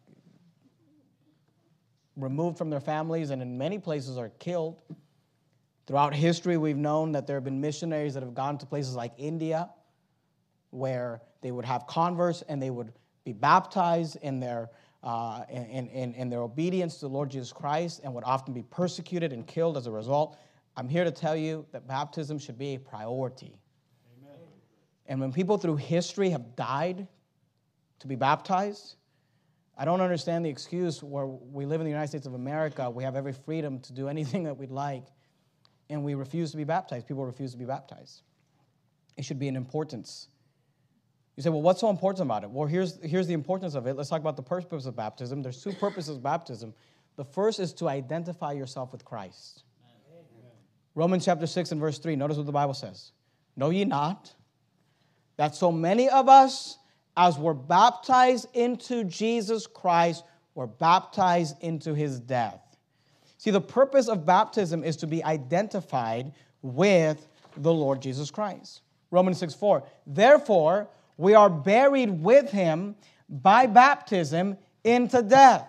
removed from their families, and in many places are killed. Throughout history, we've known that there have been missionaries that have gone to places like India, where they would have converts and they would be baptized in their uh, in, in, in their obedience to the Lord Jesus Christ, and would often be persecuted and killed as a result. I'm here to tell you that baptism should be a priority. Amen. And when people through history have died to be baptized, I don't understand the excuse where we live in the United States of America, we have every freedom to do anything that we'd like, and we refuse to be baptized. People refuse to be baptized. It should be an importance. You say, well, what's so important about it? Well, here's, here's the importance of it. Let's talk about the purpose of baptism. There's two purposes of baptism. The first is to identify yourself with Christ. Amen. Romans chapter six and verse three, notice what the Bible says. Know ye not that so many of us as were baptized into Jesus Christ, were baptized into his death. See, the purpose of baptism is to be identified with the Lord Jesus Christ. Romans six four. Therefore, we are buried with him by baptism into death.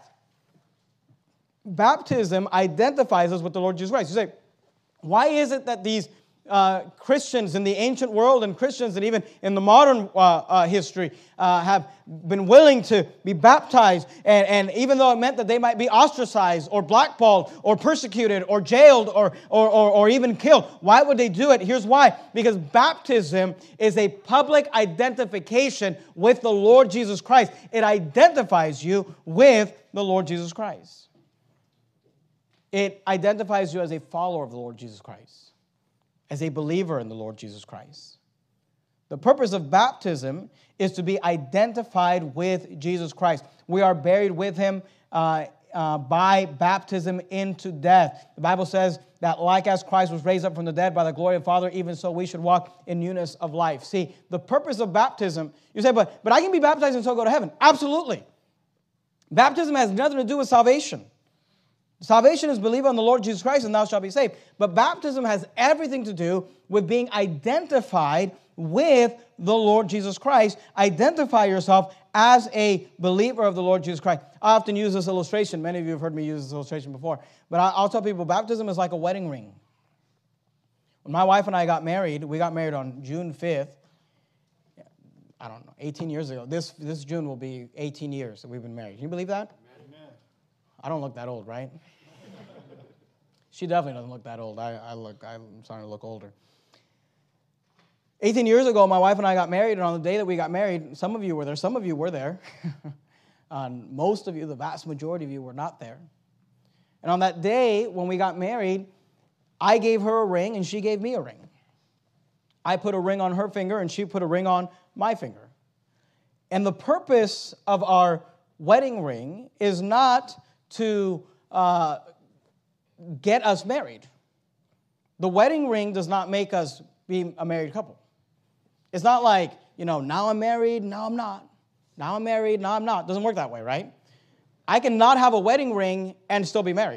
Baptism identifies us with the Lord Jesus Christ. You say, why is it that these Uh, Christians in the ancient world and Christians and even in the modern uh, uh, history uh, have been willing to be baptized, and, and even though it meant that they might be ostracized or blackballed or persecuted or jailed or, or, or, or even killed? Why would they do it? Here's why. Because baptism is a public identification with the Lord Jesus Christ. It identifies you with the Lord Jesus Christ. It identifies you as a follower of the Lord Jesus Christ, as a believer in the Lord Jesus Christ. The purpose of baptism is to be identified with Jesus Christ. We are buried with him uh, uh, by baptism into death. The Bible says that like as Christ was raised up from the dead by the glory of the Father, even so we should walk in newness of life. See, the purpose of baptism, you say, but, but I can be baptized and still go to heaven. Absolutely. Baptism has nothing to do with salvation. Salvation is believe on the Lord Jesus Christ and thou shalt be saved. But baptism has everything to do with being identified with the Lord Jesus Christ. Identify yourself as a believer of the Lord Jesus Christ. I often use this illustration. Many of you have heard me use this illustration before. But I'll tell people baptism is like a wedding ring. When my wife and I got married, we got married on June fifth. I don't know, eighteen years ago. This this June will be eighteen years that we've been married. Can you believe that? Amen. I don't look that old, right? She definitely doesn't look that old. I, I look, I'm starting to look older. eighteen years ago, my wife and I got married, and on the day that we got married, some of you were there, some of you were there. um, most of you, the vast majority of you, were not there. And on that day, when we got married, I gave her a ring, and she gave me a ring. I put a ring on her finger, and she put a ring on my finger. And the purpose of our wedding ring is not to uh, get us married. The wedding ring does not make us be a married couple. It's not like, you know, now I'm married, now I'm not. Now I'm married, now I'm not. It doesn't work that way, right? I can not have a wedding ring and still be married.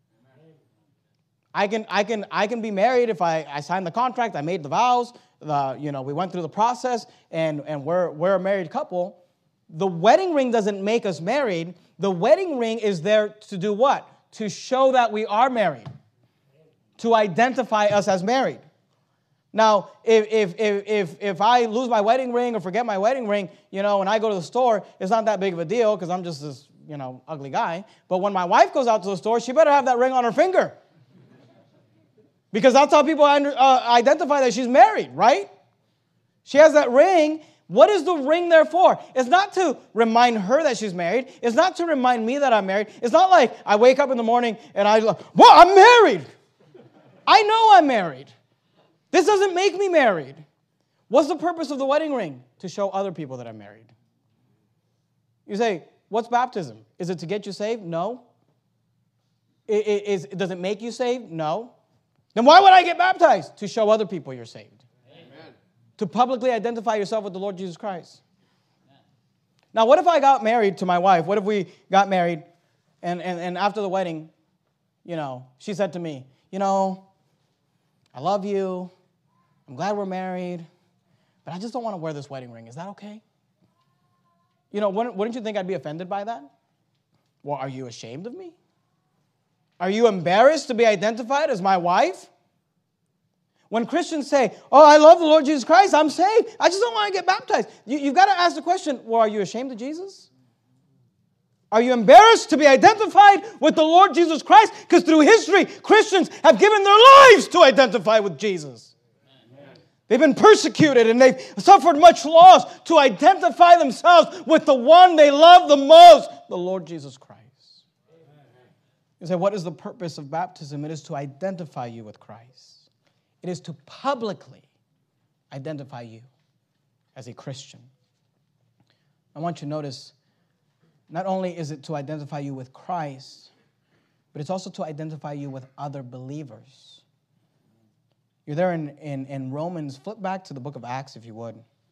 I can, I can, I can be married if I, I signed the contract, I made the vows, the, you know, we went through the process, and, and we're, we're a married couple. The wedding ring doesn't make us married. The wedding ring is there to do what? To show that we are married, to identify us as married. Now, if, if, if, if, if I lose my wedding ring or forget my wedding ring, you know, when I go to the store, it's not that big of a deal because I'm just this, you know, ugly guy. But when my wife goes out to the store, she better have that ring on her finger. Because that's how people uh, identify that she's married, right? She has that ring. What is the ring there for? It's not to remind her that she's married. It's not to remind me that I'm married. It's not like I wake up in the morning and I, well, I'm married. I know I'm married. This doesn't make me married. What's the purpose of the wedding ring? To show other people that I'm married. You say, what's baptism? Is it to get you saved? No. It, it, is, does it make you saved? No. Then why would I get baptized? To show other people you're saved. Amen. To publicly identify yourself with the Lord Jesus Christ. Amen. Now, what if I got married to my wife? What if we got married and, and, and after the wedding, you know, she said to me, you know, I love you. I'm glad we're married, but I just don't want to wear this wedding ring. Is that okay? You know, wouldn't, wouldn't you think I'd be offended by that? Well, are you ashamed of me? Are you embarrassed to be identified as my wife? When Christians say, oh, I love the Lord Jesus Christ, I'm saved, I just don't want to get baptized. You, you've got to ask the question, well, are you ashamed of Jesus? Are you embarrassed to be identified with the Lord Jesus Christ? Because through history, Christians have given their lives to identify with Jesus. Amen. They've been persecuted and they've suffered much loss to identify themselves with the one they love the most, the Lord Jesus Christ. You say, what is the purpose of baptism? It is to identify you with Christ. It is to publicly identify you as a Christian. I want you to notice, not only is it to identify you with Christ, but it's also to identify you with other believers. You're there in, in, in Romans. Flip back to the book of Acts, if you would.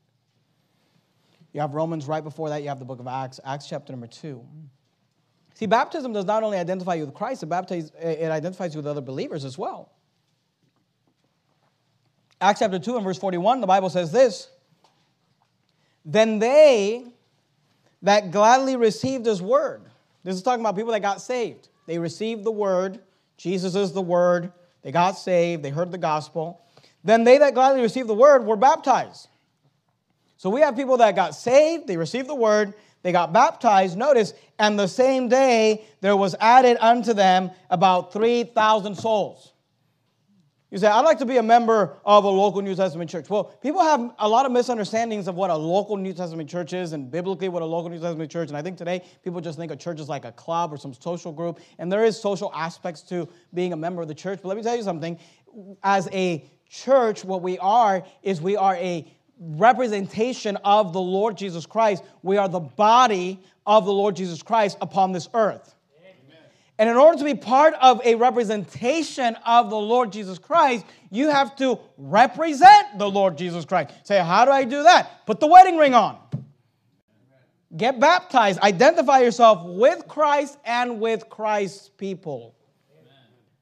You have Romans right before that. You have the book of Acts, Acts chapter number two. See, baptism does not only identify you with Christ, it, baptize, it identifies you with other believers as well. Acts chapter two and verse forty-one, the Bible says this, then they that gladly received his word. This is talking about people that got saved. They received the word. Jesus is the word. They got saved. They heard the gospel. Then they that gladly received the word were baptized. So we have people that got saved. They received the word. They got baptized, notice, and the same day there was added unto them about three thousand souls. You say, I'd like to be a member of a local New Testament church. Well, people have a lot of misunderstandings of what a local New Testament church is and biblically what a local New Testament church is. And I think today people just think a church is like a club or some social group. And there is social aspects to being a member of the church. But let me tell you something. As a church, what we are is we are a representation of the Lord Jesus Christ. We are the body of the Lord Jesus Christ upon this earth. Amen. And in order to be part of a representation of the Lord Jesus Christ, you have to represent the Lord Jesus Christ. Say, how do I do that? Put the wedding ring on. Amen. Get baptized. Identify yourself with Christ and with Christ's people. Amen.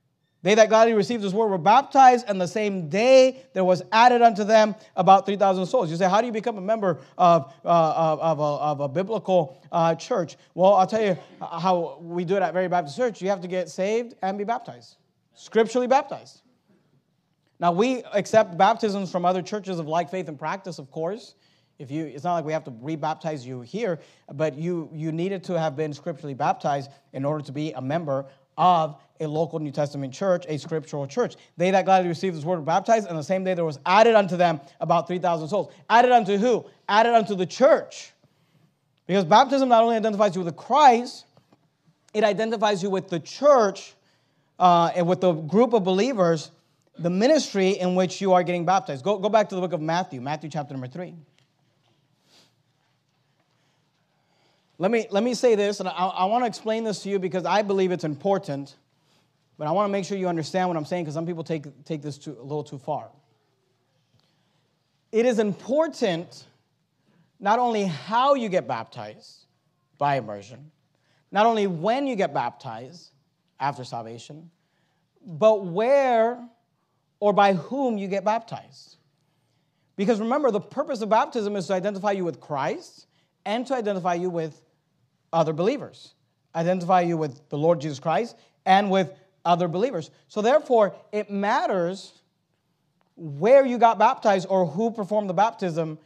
They that gladly received this word were baptized, and the same day there was added unto them about three thousand souls. You say, how do you become a member of, uh, of, of, a, of a biblical uh, church? Well, I'll tell you how we do it at Very Baptist Church. You have to get saved and be baptized, scripturally baptized. Now, we accept baptisms from other churches of like faith and practice, of course. If you, it's not like we have to re-baptize you here, but you, you needed to have been scripturally baptized in order to be a member of a local New Testament church, a scriptural church. They that gladly received this word were baptized, and the same day there was added unto them about three thousand souls. Added unto who? Added unto the church. Because baptism not only identifies you with Christ, it identifies you with the church uh, and with the group of believers, the ministry in which you are getting baptized. Go, go back to the book of Matthew, Matthew chapter number three. Let me, let me say this, and I, I want to explain this to you because I believe it's important, but I want to make sure you understand what I'm saying because some people take, take this too, a little too far. It is important not only how you get baptized by immersion, not only when you get baptized after salvation, but where or by whom you get baptized. Because remember, the purpose of baptism is to identify you with Christ and to identify you with other believers. Identify you with the Lord Jesus Christ and with other believers. So therefore, it matters where you got baptized or who performed the baptism.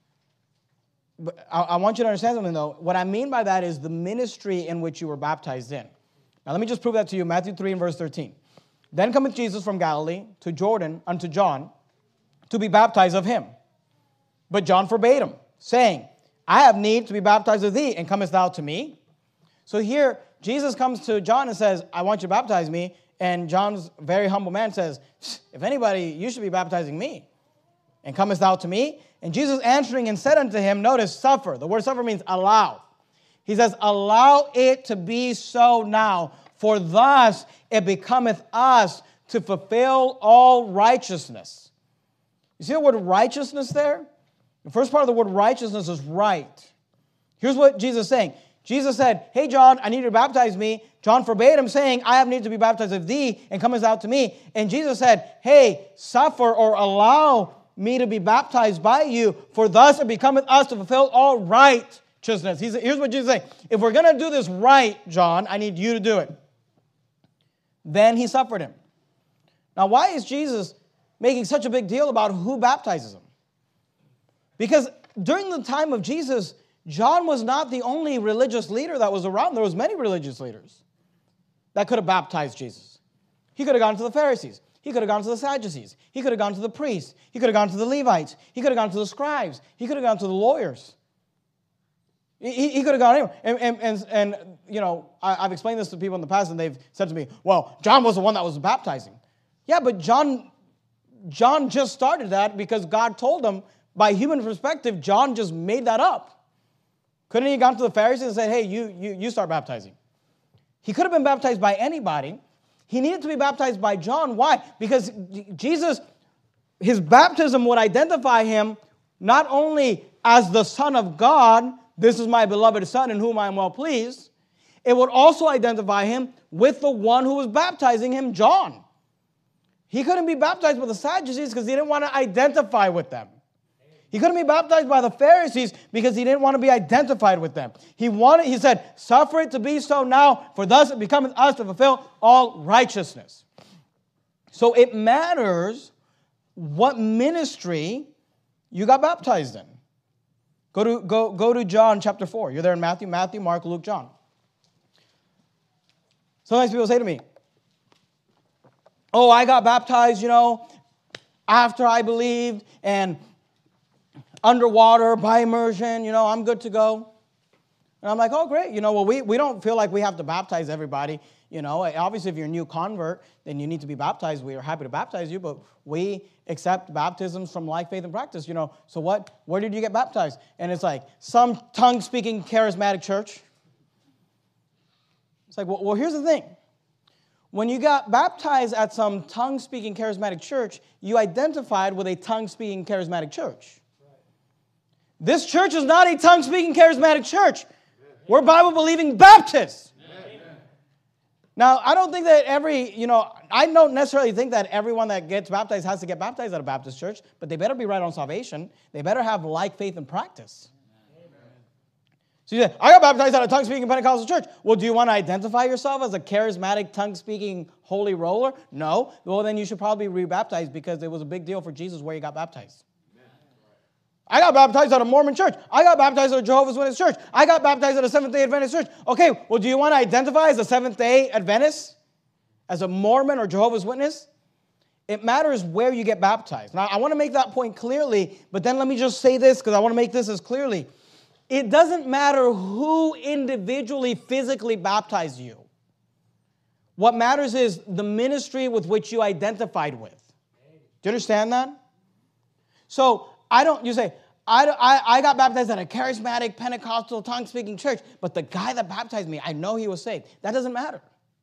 But I, I want you to understand something, though. What I mean by that is the ministry in which you were baptized in. Now, let me just prove that to you. Matthew three and verse thirteen. Then cometh Jesus from Galilee to Jordan unto John to be baptized of him. But John forbade him, saying, I have need to be baptized of thee, and comest thou to me? So here, Jesus comes to John and says, I want you to baptize me. And John's very humble man says, if anybody, you should be baptizing me. And comest thou to me? And Jesus answering and said unto him, notice, suffer. The word suffer means allow. He says, allow it to be so now, for thus it becometh us to fulfill all righteousness. You see the word righteousness there? The first part of the word righteousness is right. Here's what Jesus is saying. Jesus said, hey, John, I need you to baptize me. John forbade him, saying, I have need to be baptized of thee, and comest out to me. And Jesus said, hey, suffer or allow me to be baptized by you, for thus it becometh us to fulfill all righteousness. He's, here's what Jesus is saying. If we're going to do this right, John, I need you to do it. Then he suffered him. Now, why is Jesus making such a big deal about who baptizes him? Because during the time of Jesus, John was not the only religious leader that was around. There was many religious leaders that could have baptized Jesus. He could have gone to the Pharisees. He could have gone to the Sadducees. He could have gone to the priests. He could have gone to the Levites. He could have gone to the scribes. He could have gone to the lawyers. He, he could have gone anywhere. And, and, and, and you know, I, I've explained this to people in the past, and they've said to me, well, John was the one that was baptizing. Yeah, but John, John just started that because God told him. By human perspective, John just made that up. Couldn't he have gone to the Pharisees and said, hey, you, you, you start baptizing? He could have been baptized by anybody. He needed to be baptized by John. Why? Because Jesus, his baptism would identify him not only as the Son of God, this is my beloved Son in whom I am well pleased, it would also identify him with the one who was baptizing him, John. He couldn't be baptized by the Sadducees because he didn't want to identify with them. He couldn't be baptized by the Pharisees because he didn't want to be identified with them. He wanted, he said, suffer it to be so now, for thus it becometh us to fulfill all righteousness. So it matters what ministry you got baptized in. Go to, go, go to John chapter four. You're there in Matthew, Matthew, Mark, Luke, John. Sometimes people say to me, oh, I got baptized, you know, after I believed, and underwater, by immersion, you know, I'm good to go. And I'm like, oh, great. You know, well, we, we don't feel like we have to baptize everybody. You know, obviously, if you're a new convert, then you need to be baptized. We are happy to baptize you, but we accept baptisms from like faith and practice, you know. So what? Where did you get baptized? And it's like, some tongue-speaking charismatic church. It's like, well, well, here's the thing. When you got baptized at some tongue-speaking charismatic church, you identified with a tongue-speaking charismatic church. This church is not a tongue-speaking charismatic church. We're Bible-believing Baptists. Now, I don't think that every, you know, I don't necessarily think that everyone that gets baptized has to get baptized at a Baptist church, but they better be right on salvation. They better have like faith and practice. Amen. So you say, I got baptized at a tongue-speaking Pentecostal church. Well, do you want to identify yourself as a charismatic, tongue-speaking, holy roller? No. Well, then you should probably be rebaptized because it was a big deal for Jesus where you got baptized. I got baptized at a Mormon church. I got baptized at a Jehovah's Witness church. I got baptized at a Seventh-day Adventist church. Okay, well, do you want to identify as a Seventh-day Adventist? As a Mormon or Jehovah's Witness? It matters where you get baptized. Now, I want to make that point clearly, but then let me just say this because I want to make this as clearly. It doesn't matter who individually, physically baptized you. What matters is the ministry with which you identified with. Do you understand that? So, I don't, you say, I, I, I got baptized at a charismatic Pentecostal tongue-speaking church, but the guy that baptized me, I know he was saved. That doesn't matter.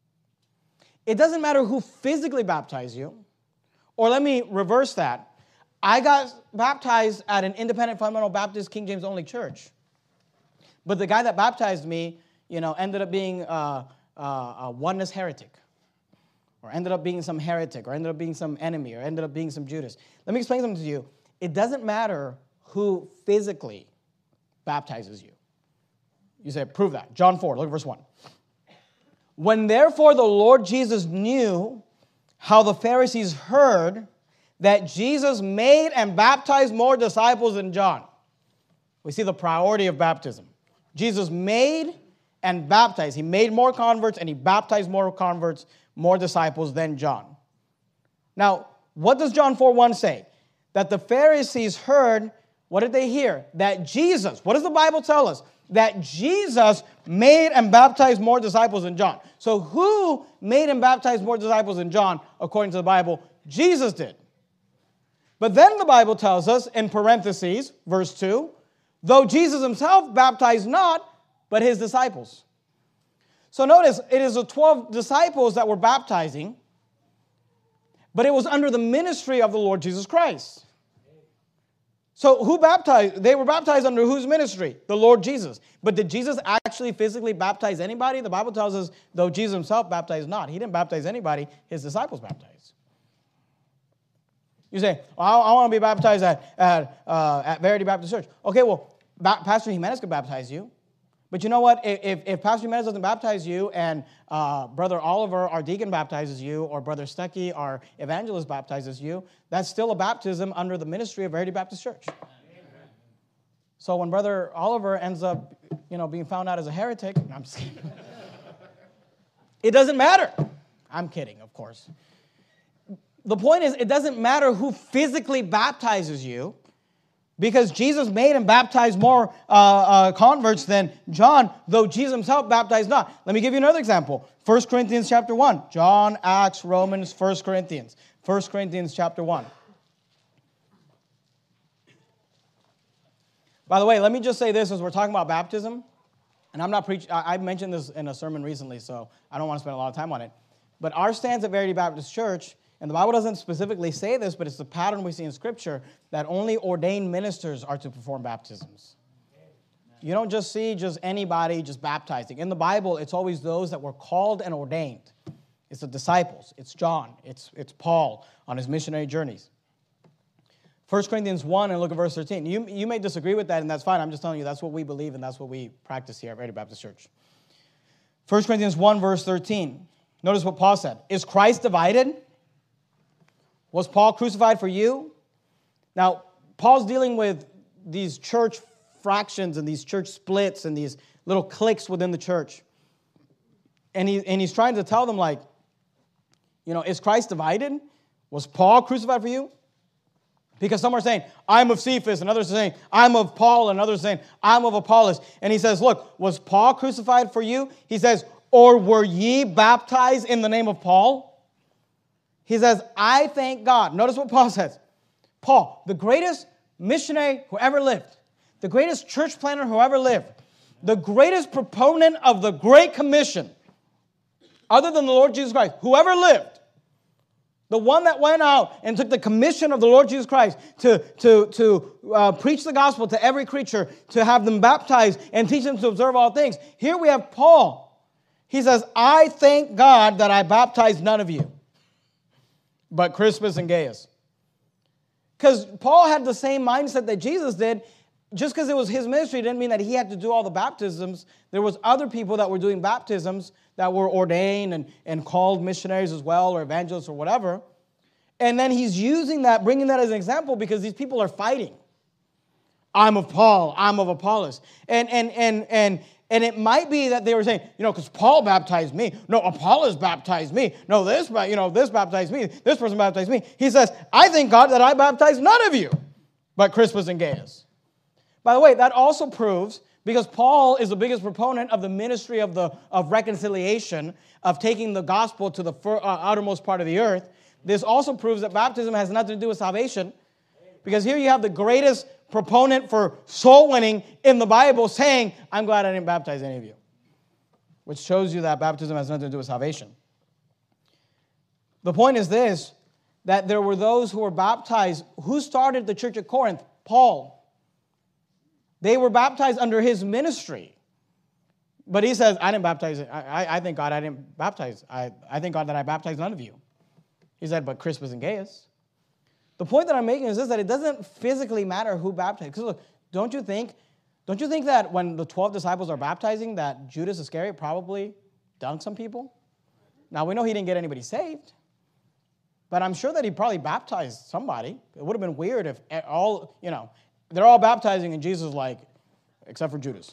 It doesn't matter who physically baptized you. Or let me reverse that. I got baptized at an independent fundamental Baptist King James only church. But the guy that baptized me, you know, ended up being uh, uh, a oneness heretic. Or ended up being some heretic. Or ended up being some enemy. Or ended up being some Judas. Let me explain something to you. It doesn't matter who physically baptizes you. You say, prove that. John four, look at verse one. When therefore the Lord Jesus knew how the Pharisees heard that Jesus made and baptized more disciples than John. We see the priority of baptism. Jesus made and baptized. He made more converts and he baptized more converts, more disciples than John. Now, what does John four one say? That the Pharisees heard, what did they hear? That Jesus, what does the Bible tell us? That Jesus made and baptized more disciples than John. So who made and baptized more disciples than John, according to the Bible? Jesus did. But then the Bible tells us, in parentheses, verse two, though Jesus himself baptized not, but his disciples. So notice, it is the twelve disciples that were baptizing, but it was under the ministry of the Lord Jesus Christ. So who baptized? They were baptized under whose ministry? The Lord Jesus. But did Jesus actually physically baptize anybody? The Bible tells us, though Jesus himself baptized not. He didn't baptize anybody. His disciples baptized. You say, well, I, I want to be baptized at, at, uh, at Verity Baptist Church. Okay, well, ba- Pastor Jimenez could baptize you. But you know what? If, if Pastor Jimenez doesn't baptize you and uh, Brother Oliver, our deacon, baptizes you, or Brother Stuckey, our evangelist, baptizes you, that's still a baptism under the ministry of Verity Baptist Church. Amen. So when Brother Oliver ends up, you know, being found out as a heretic, I'm just kidding. It doesn't matter. I'm kidding, of course. The point is, it doesn't matter who physically baptizes you, because Jesus made and baptized more uh, uh, converts than John, though Jesus himself baptized not. Let me give you another example. First Corinthians chapter one. John, Acts, Romans, First Corinthians. First Corinthians chapter one. By the way, let me just say this as we're talking about baptism. And I'm not preaching, I mentioned this in a sermon recently, so I don't want to spend a lot of time on it. But our stance at Verity Baptist Church, and the Bible doesn't specifically say this, but it's the pattern we see in Scripture, that only ordained ministers are to perform baptisms. You don't just see just anybody just baptizing. In the Bible, it's always those that were called and ordained. It's the disciples. It's John. It's, it's Paul on his missionary journeys. First Corinthians one, and look at verse thirteen. You, you may disagree with that, and that's fine. I'm just telling you that's what we believe, and that's what we practice here at Verity Baptist Church. First Corinthians one, verse thirteen. Notice what Paul said. Is Christ divided? Was Paul crucified for you? Now, Paul's dealing with these church fractions and these church splits and these little cliques within the church. And, he, and he's trying to tell them, like, you know, is Christ divided? Was Paul crucified for you? Because some are saying, I'm of Cephas, and others are saying, I'm of Paul, and others are saying, I'm of Apollos. And he says, look, was Paul crucified for you? He says, or were ye baptized in the name of Paul? He says, I thank God. Notice what Paul says. Paul, the greatest missionary who ever lived, the greatest church planner who ever lived, the greatest proponent of the Great Commission, other than the Lord Jesus Christ, whoever lived, the one that went out and took the commission of the Lord Jesus Christ to, to, to uh, preach the gospel to every creature, to have them baptized and teach them to observe all things. Here we have Paul He says, I thank God that I baptized none of you, but Crispus and Gaius. Because Paul had the same mindset that Jesus did. Just because it was his ministry didn't mean that he had to do all the baptisms. There was other people that were doing baptisms that were ordained and, and called missionaries as well, or evangelists or whatever. And then he's using that, bringing that as an example because these people are fighting. I'm of Paul, I'm of Apollos. And and and and and it might be that they were saying, you know, because Paul baptized me. No, Apollos baptized me. No, this, you know, this baptized me. This person baptized me. He says, I thank God that I baptized none of you, but Crispus and Gaius. By the way, that also proves, because Paul is the biggest proponent of the ministry of the of reconciliation, of taking the gospel to the fur, uh, outermost part of the earth. This also proves that baptism has nothing to do with salvation. Because here you have the greatest proponent for soul winning in the Bible saying, I'm glad I didn't baptize any of you. Which shows you that baptism has nothing to do with salvation. The point is this, that there were those who were baptized. Who started the church at Corinth? Paul. They were baptized under his ministry. But he says, I didn't baptize, I, I, I thank God I didn't baptize. I, I thank God that I baptized none of you. He said, but Crispus and Gaius. The point that I'm making is this, that it doesn't physically matter who baptized. Because look, don't you think, don't you think that when the twelve disciples are baptizing, that Judas Iscariot probably dunked some people? Now, we know he didn't get anybody saved. But I'm sure that he probably baptized somebody. It would have been weird if all, you know, they're all baptizing and Jesus is like, except for Judas.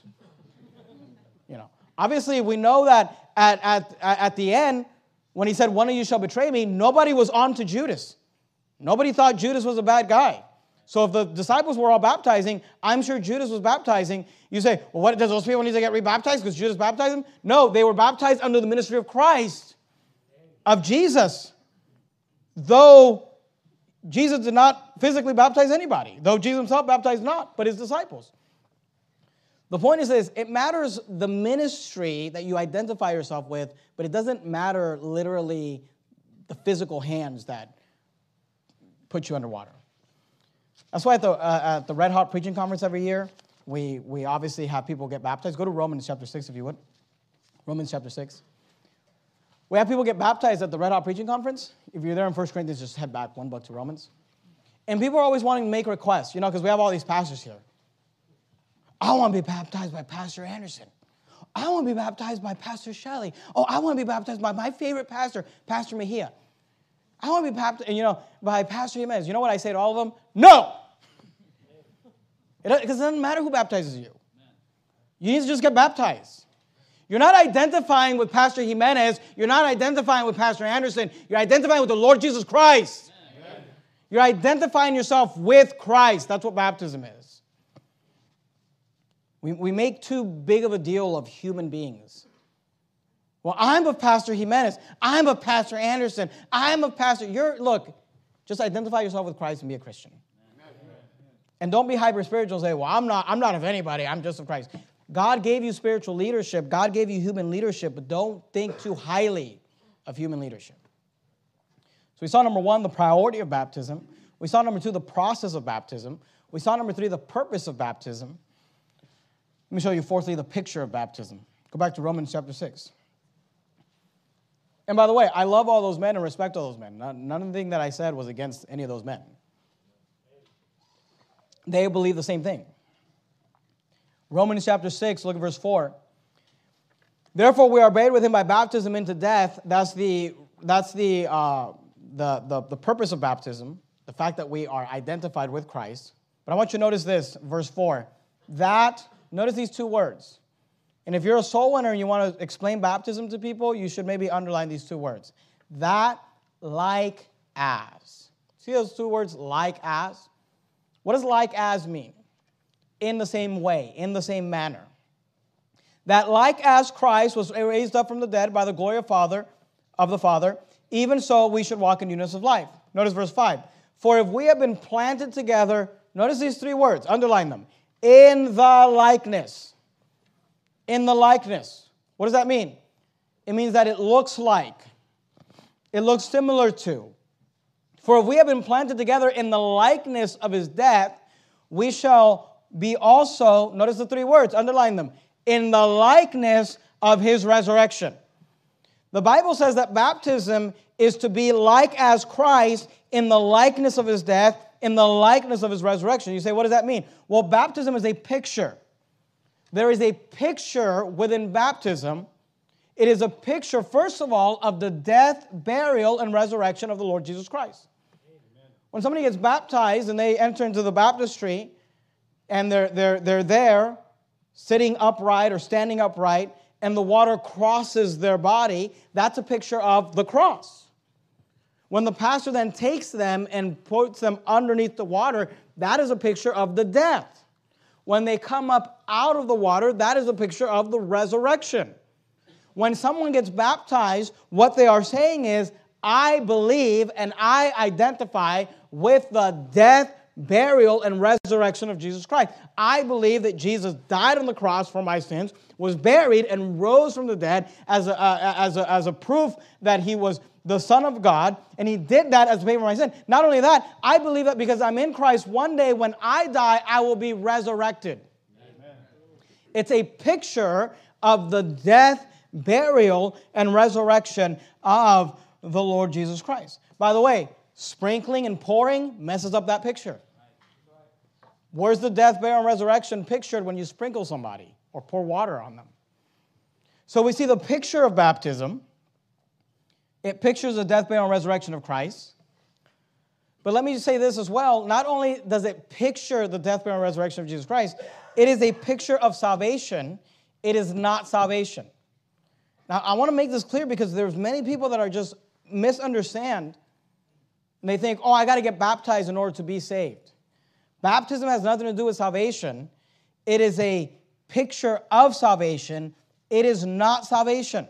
You know, obviously we know that at, at, at the end, when he said, one of you shall betray me, nobody was on to Judas. Nobody thought Judas was a bad guy. So if the disciples were all baptizing, I'm sure Judas was baptizing. You say, well, what does those people need to get rebaptized because Judas baptized them? No, they were baptized under the ministry of Christ, of Jesus. Though Jesus did not physically baptize anybody, though Jesus himself baptized not, but his disciples. The point is this, it matters the ministry that you identify yourself with, but it doesn't matter literally the physical hands that put you underwater. That's why at the, uh, at the Red Hot Preaching Conference every year, we, we obviously have people get baptized. Go to Romans chapter six if you would. Romans chapter six. We have people get baptized at the Red Hot Preaching Conference. If you're there in First Corinthians, just head back one book to Romans. And people are always wanting to make requests, you know, because we have all these pastors here. I want to be baptized by Pastor Anderson. I want to be baptized by Pastor Shelley. Oh, I want to be baptized by my favorite pastor, Pastor Mejia. I want to be baptized, you know, by Pastor Jimenez. You know what I say to all of them? No! Because it, it doesn't matter who baptizes you. You need to just get baptized. You're not identifying with Pastor Jimenez. You're not identifying with Pastor Anderson. You're identifying with the Lord Jesus Christ. Amen. You're identifying yourself with Christ. That's what baptism is. We, we make too big of a deal of human beings. Well, I'm of Pastor Jimenez. I'm of Pastor Anderson. I'm of Pastor... You're, look, just identify yourself with Christ and be a Christian. Amen. And don't be hyper-spiritual and say, well, I'm not, I'm not of anybody. I'm just of Christ. God gave you spiritual leadership. God gave you human leadership, but don't think too highly of human leadership. So we saw, number one, the priority of baptism. We saw, number two, the process of baptism. We saw, number three, the purpose of baptism. Let me show you, fourthly, the picture of baptism. Go back to Romans chapter six. And by the way, I love all those men and respect all those men. None of the thing that I said was against any of those men. They believe the same thing. Romans chapter six, look at verse four. Therefore, we are buried with him by baptism into death. That's the that's the, uh, the the the purpose of baptism, the fact that we are identified with Christ. But I want you to notice this, verse four. That, notice these two words. And if you're a soul winner and you want to explain baptism to people, you should maybe underline these two words. That, like as. See those two words, like as? What does like as mean? In the same way, in the same manner. That like as Christ was raised up from the dead by the glory of Father, of the Father, even so we should walk in newness of life. Notice verse five. For if we have been planted together, notice these three words, underline them. In the likeness. In the likeness. What does that mean? It means that it looks like. It looks similar to. For if we have been planted together in the likeness of his death, we shall be also, notice the three words, underline them, in the likeness of his resurrection. The Bible says that baptism is to be like as Christ in the likeness of his death, in the likeness of his resurrection. You say, what does that mean? Well, baptism is a picture. There is a picture within baptism. It is a picture, first of all, of the death, burial, and resurrection of the Lord Jesus Christ. Amen. When somebody gets baptized and they enter into the baptistry and they're, they're, they're there sitting upright or standing upright, and the water crosses their body, that's a picture of the cross. When the pastor then takes them and puts them underneath the water, that is a picture of the death. When they come up out of the water, that is a picture of the resurrection. When someone gets baptized, what they are saying is, I believe and I identify with the death, burial, and resurrection of Jesus Christ. I believe that Jesus died on the cross for my sins, was buried, and rose from the dead as a, uh, as a, as a proof that he was the Son of God, and he did that as a payment for my sin. Not only that, I believe that because I'm in Christ, one day when I die, I will be resurrected. Amen. It's a picture of the death, burial, and resurrection of the Lord Jesus Christ. By the way, sprinkling and pouring messes up that picture. Where's the death, burial, and resurrection pictured when you sprinkle somebody or pour water on them? So we see the picture of baptism. It pictures the death, burial, and resurrection of Christ. But let me just say this as well. Not only does it picture the death, burial, and resurrection of Jesus Christ, it is a picture of salvation. It is not salvation. Now, I want to make this clear because there's many people that are just misunderstand. And they think, oh, I got to get baptized in order to be saved. Baptism has nothing to do with salvation. It is a picture of salvation. It is not salvation.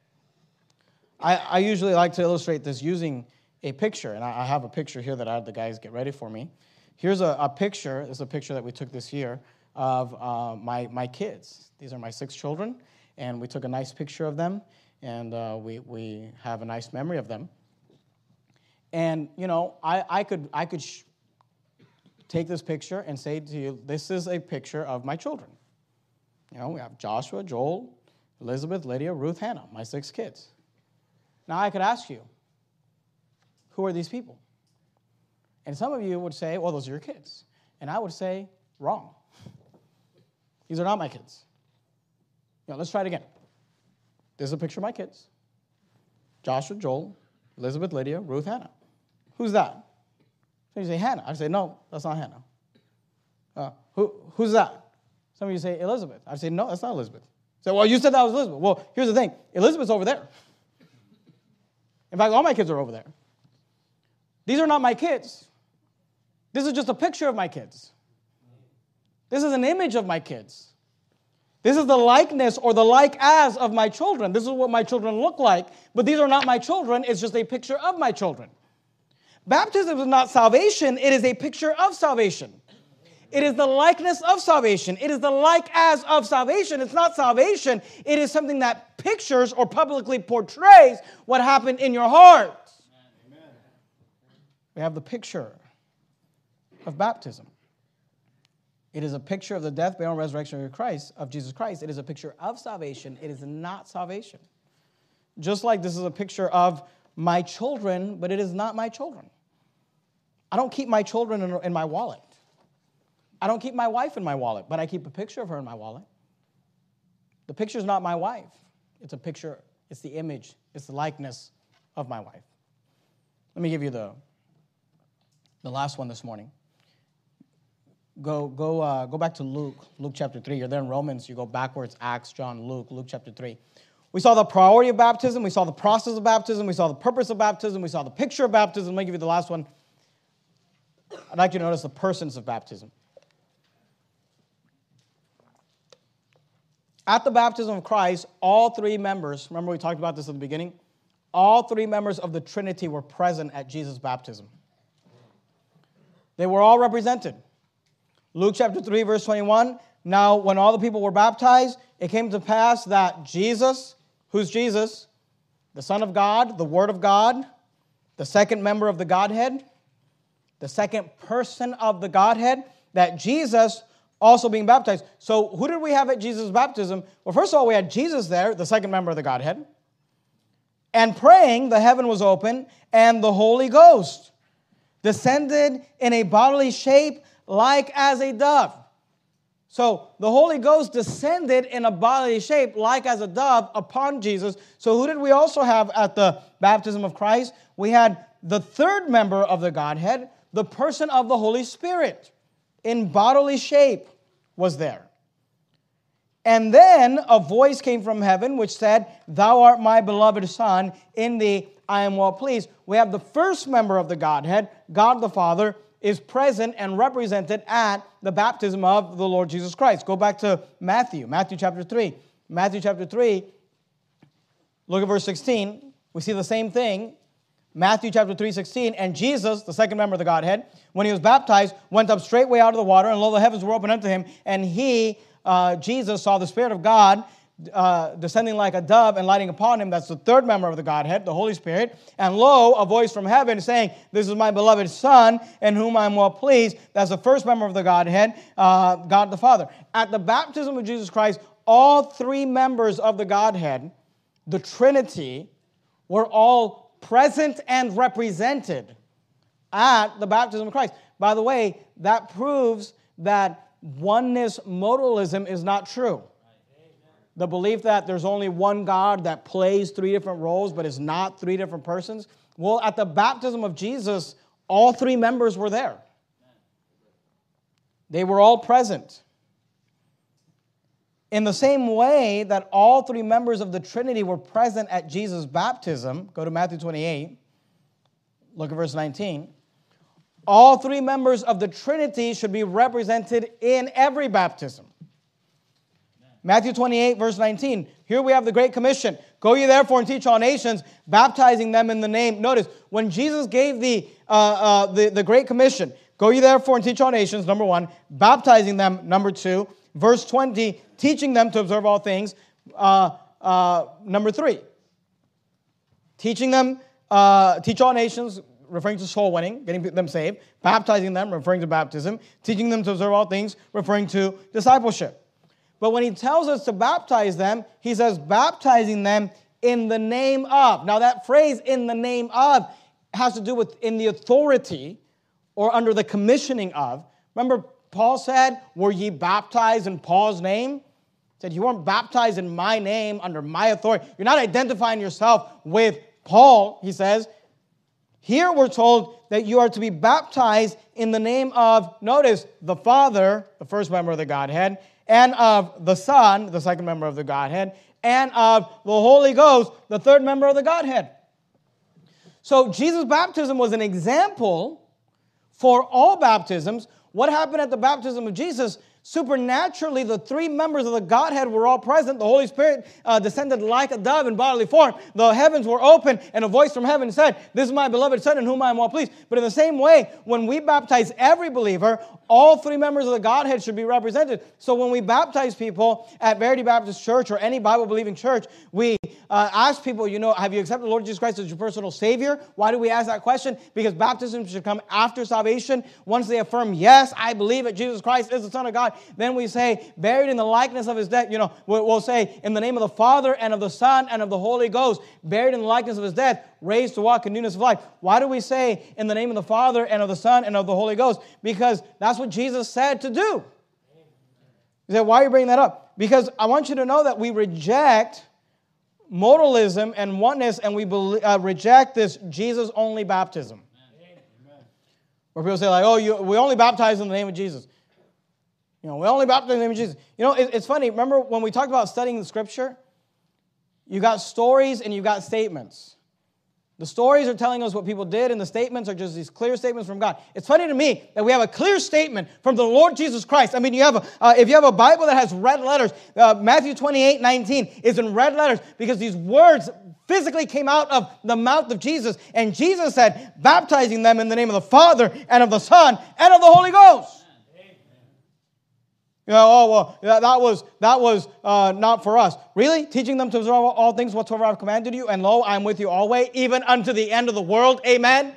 I, I usually like to illustrate this using a picture. And I, I have a picture here that I had the guys get ready for me. Here's a, a picture. This is a picture that we took this year of uh, my, my kids. These are my six children. And we took a nice picture of them. And uh, we, we have a nice memory of them. And, you know, I, I could I could sh- take this picture and say to you, this is a picture of my children. You know, we have Joshua, Joel, Elizabeth, Lydia, Ruth, Hannah, my six kids. Now, I could ask you, who are these people? And some of you would say, well, those are your kids. And I would say, wrong. These are not my kids. You know, let's try it again. This is a picture of my kids. Joshua, Joel, Elizabeth, Lydia, Ruth, Hannah. Who's that? So you say, Hannah. I say, no, that's not Hannah. Uh, who, who's that? Some of you say, Elizabeth. I say, no, that's not Elizabeth. Say, well, you said that was Elizabeth. Well, here's the thing. Elizabeth's over there. In fact, all my kids are over there. These are not my kids. This is just a picture of my kids. This is an image of my kids. This is the likeness or the like as of my children. This is what my children look like, but these are not my children. It's just a picture of my children. Baptism is not salvation. It is a picture of salvation. It is the likeness of salvation. It is the like as of salvation. It's not salvation. It is something that pictures or publicly portrays what happened in your heart. Amen. We have the picture of baptism. It is a picture of the death, burial, and resurrection of Christ, of Jesus Christ. It is a picture of salvation. It is not salvation. Just like this is a picture of my children, but it is not my children. I don't keep my children in, in my wallet. I don't keep my wife in my wallet, but I keep a picture of her in my wallet. The picture is not my wife. It's a picture, it's the image, it's the likeness of my wife. Let me give you the, the last one this morning. Go go uh, go back to Luke, Luke chapter three. You're there in Romans, you go backwards, Acts, John, Luke, Luke chapter three. We saw the priority of baptism, we saw the process of baptism, we saw the purpose of baptism, we saw the picture of baptism. Let me give you the last one. I'd like you to notice the persons of baptism. At the baptism of Christ, all three members, remember we talked about this at the beginning, all three members of the Trinity were present at Jesus' baptism. They were all represented. Luke chapter three, verse twenty-one, now when all the people were baptized, it came to pass that Jesus, who's Jesus? The Son of God, the Word of God, the second member of the Godhead, the second person of the Godhead, that Jesus also being baptized. So who did we have at Jesus' baptism? Well, first of all, we had Jesus there, the second member of the Godhead. And praying, the heaven was open, and the Holy Ghost descended in a bodily shape like as a dove. So the Holy Ghost descended in a bodily shape like as a dove upon Jesus. So who did we also have at the baptism of Christ? We had the third member of the Godhead, the person of the Holy Spirit, in bodily shape was there. And then a voice came from heaven which said, "Thou art my beloved Son, in thee I am well pleased." We have the first member of the Godhead, God the Father, is present and represented at the baptism of the Lord Jesus Christ. Go back to Matthew, Matthew chapter three. Matthew chapter three, look at verse sixteen. We see the same thing. Matthew chapter three, sixteen. And Jesus, the second member of the Godhead, when he was baptized, went up straightway out of the water, and lo, the heavens were opened unto him, and he, uh, Jesus, saw the Spirit of God Uh, descending like a dove and lighting upon him. That's the third member of the Godhead, the Holy Spirit. And lo, a voice from heaven saying, "This is my beloved Son, in whom I am well pleased." That's the first member of the Godhead, uh, God the Father. At the baptism of Jesus Christ, all three members of the Godhead, the Trinity, were all present and represented at the baptism of Christ. By the way, that proves that oneness modalism is not true. The belief that there's only one God that plays three different roles but is not three different persons. Well, at the baptism of Jesus, all three members were there. They were all present. In the same way that all three members of the Trinity were present at Jesus' baptism, go to Matthew twenty-eight, look at verse nineteen. All three members of the Trinity should be represented in every baptism. Matthew twenty-eight, verse nineteen. Here we have the Great Commission. "Go ye therefore and teach all nations, baptizing them in the name." Notice, when Jesus gave the, uh, uh, the, the Great Commission, "Go ye therefore and teach all nations," number one, baptizing them, number two, verse twenty, teaching them to observe all things, uh, uh, number three. Teaching them, uh, teach all nations, referring to soul winning, getting them saved, baptizing them, referring to baptism, teaching them to observe all things, referring to discipleship. But when he tells us to baptize them, he says baptizing them in the name of. Now that phrase, "in the name of," has to do with in the authority or under the commissioning of. Remember, Paul said, "Were ye baptized in Paul's name?" He said, "You weren't baptized in my name, under my authority." You're not identifying yourself with Paul, he says. Here we're told that you are to be baptized in the name of, notice, the Father, the first member of the Godhead, and of the Son, the second member of the Godhead, and of the Holy Ghost, the third member of the Godhead. So Jesus' baptism was an example for all baptisms. What happened at the baptism of Jesus? Supernaturally, the three members of the Godhead were all present. The Holy Spirit uh, descended like a dove in bodily form. The heavens were open, and a voice from heaven said, "This is my beloved Son, in whom I am well pleased." But in the same way, when we baptize every believer, all three members of the Godhead should be represented. So when we baptize people at Verity Baptist Church or any Bible-believing church, we uh, ask people, you know, have you accepted the Lord Jesus Christ as your personal Savior? Why do we ask that question? Because baptism should come after salvation. Once they affirm, "Yes, I believe that Jesus Christ is the Son of God," then we say, "Buried in the likeness of his death." You know, we'll say, "In the name of the Father and of the Son and of the Holy Ghost, buried in the likeness of his death, raised to walk in newness of life." Why do we say, "In the name of the Father and of the Son and of the Holy Ghost"? Because that's what Jesus said to do. You say, "Why are you bringing that up?" Because I want you to know that we reject modalism and oneness, and we believe, uh, reject this Jesus-only baptism. Amen. Where people say, like, "Oh, you, we only baptize in the name of Jesus." You know, we only baptize in the name of Jesus. You know, it, it's funny. Remember when we talked about studying the Scripture? You got stories and you got statements. The stories are telling us what people did, and the statements are just these clear statements from God. It's funny to me that we have a clear statement from the Lord Jesus Christ. I mean, you have a, uh, if you have a Bible that has red letters, uh, Matthew twenty-eight, nineteen is in red letters because these words physically came out of the mouth of Jesus. And Jesus said, baptizing them in the name of the Father and of the Son and of the Holy Ghost. You know, oh, well, that, that was, that was uh, not for us. Really? Teaching them to observe all things whatsoever I've commanded you, and lo, I am with you always, even unto the end of the world. Amen?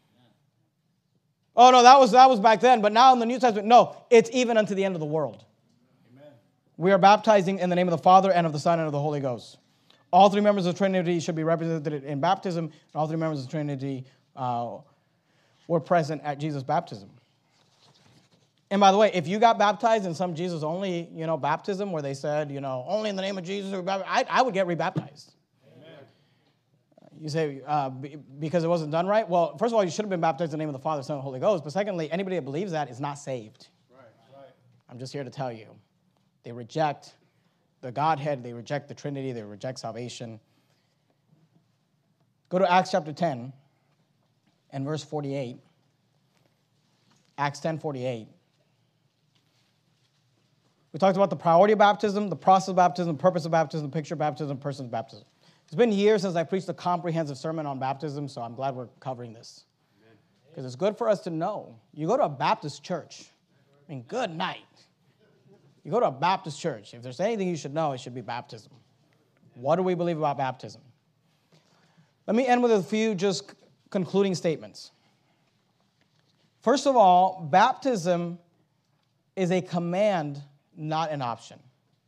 Oh, no, that was, that was back then. But now in the New Testament, no, it's even unto the end of the world. Amen. We are baptizing in the name of the Father and of the Son and of the Holy Ghost. All three members of the Trinity should be represented in baptism, and all three members of the Trinity uh, were present at Jesus' baptism. And by the way, if you got baptized in some Jesus-only, you know, baptism where they said, you know, only in the name of Jesus, I, I would get rebaptized. Amen. You say, uh, because it wasn't done right? Well, first of all, you should have been baptized in the name of the Father, Son, and Holy Ghost. But secondly, anybody that believes that is not saved. Right, right. I'm just here to tell you. They reject the Godhead. They reject the Trinity. They reject salvation. Go to Acts chapter ten and verse forty-eight. Acts ten forty-eight. We talked about the priority of baptism, the process of baptism, the purpose of baptism, the picture of baptism, person of baptism. It's been years since I preached a comprehensive sermon on baptism, so I'm glad we're covering this. Because it's good for us to know. You go to a Baptist church, I mean, good night. You go to a Baptist church. If there's anything you should know, it should be baptism. What do we believe about baptism? Let me end with a few just concluding statements. First of all, baptism is a command, not an option.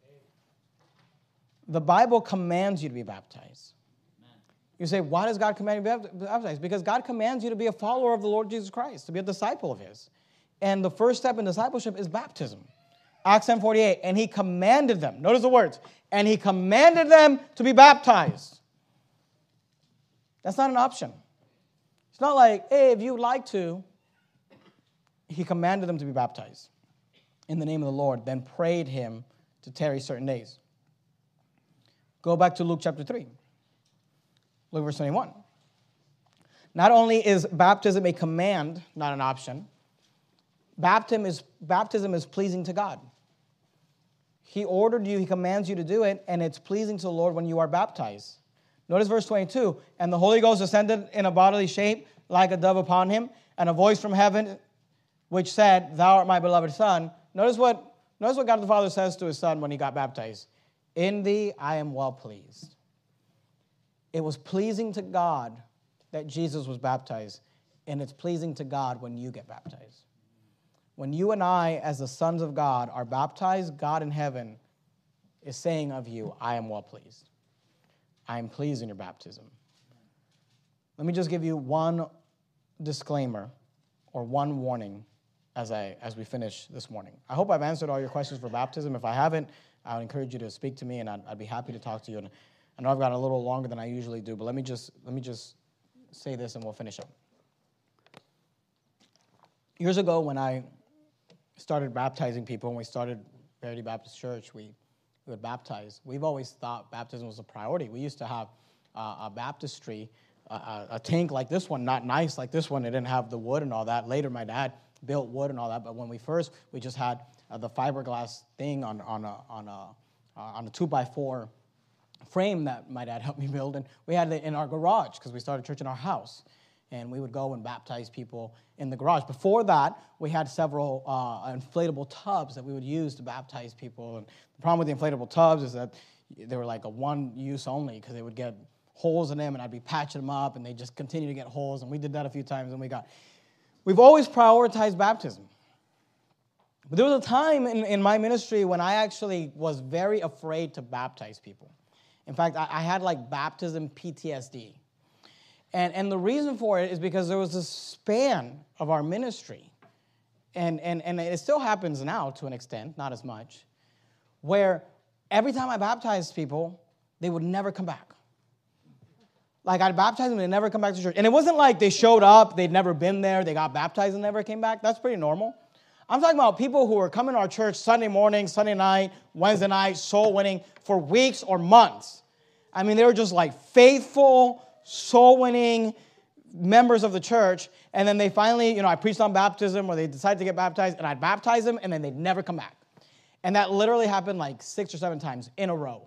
The Bible commands you to be baptized. You say, why does God command you to be baptized? Because God commands you to be a follower of the Lord Jesus Christ, to be a disciple of His. And the first step in discipleship is baptism. Acts ten forty-eight, and He commanded them. Notice the words. And He commanded them to be baptized. That's not an option. It's not like, hey, if you'd like to. He commanded them to be baptized in the name of the Lord, then prayed Him to tarry certain days. Go back to Luke chapter three. Look at verse twenty-one. Not only is baptism a command, not an option, baptism is, baptism is pleasing to God. He ordered you, He commands you to do it, and it's pleasing to the Lord when you are baptized. Notice verse twenty-two. And the Holy Ghost descended in a bodily shape like a dove upon Him, and a voice from heaven which said, Thou art my beloved Son. Notice what, notice what God the Father says to His Son when He got baptized. In thee I am well pleased. It was pleasing to God that Jesus was baptized, and it's pleasing to God when you get baptized. When you and I, as the sons of God, are baptized, God in heaven is saying of you, I am well pleased. I am pleased in your baptism. Let me just give you one disclaimer or one warning as I as we finish this morning. I hope I've answered all your questions for baptism. If I haven't, I would encourage you to speak to me, and I'd, I'd be happy to talk to you. And I know I've got a little longer than I usually do, but let me just let me just say this, and we'll finish up. Years ago, when I started baptizing people, when we started Verity Baptist Church, we, we would baptize. We've always thought baptism was a priority. We used to have uh, a baptistry, uh, a tank like this one, not nice like this one. It didn't have the wood and all that. Later, my dad built wood and all that, but when we first, we just had uh, the fiberglass thing on on a on a uh, on a two by four frame that my dad helped me build, and we had it in our garage because we started church in our house, and we would go and baptize people in the garage. Before that, we had several uh, inflatable tubs that we would use to baptize people, and the problem with the inflatable tubs is that they were like a one use only because they would get holes in them, and I'd be patching them up, and they just continue to get holes, and we did that a few times, and we got. We've always prioritized baptism. But there was a time in, in my ministry when I actually was very afraid to baptize people. In fact, I, I had like baptism P T S D. And, and the reason for it is because there was this span of our ministry, and, and, and it still happens now to an extent, not as much, where every time I baptized people, they would never come back. Like, I'd baptize them, and they'd never come back to church. And it wasn't like they showed up, they'd never been there, they got baptized and never came back. That's pretty normal. I'm talking about people who were coming to our church Sunday morning, Sunday night, Wednesday night, soul winning for weeks or months. I mean, they were just like faithful, soul winning members of the church. And then they finally, you know, I preached on baptism, or they decided to get baptized, and I'd baptize them, and then they'd never come back. And that literally happened like six or seven times in a row.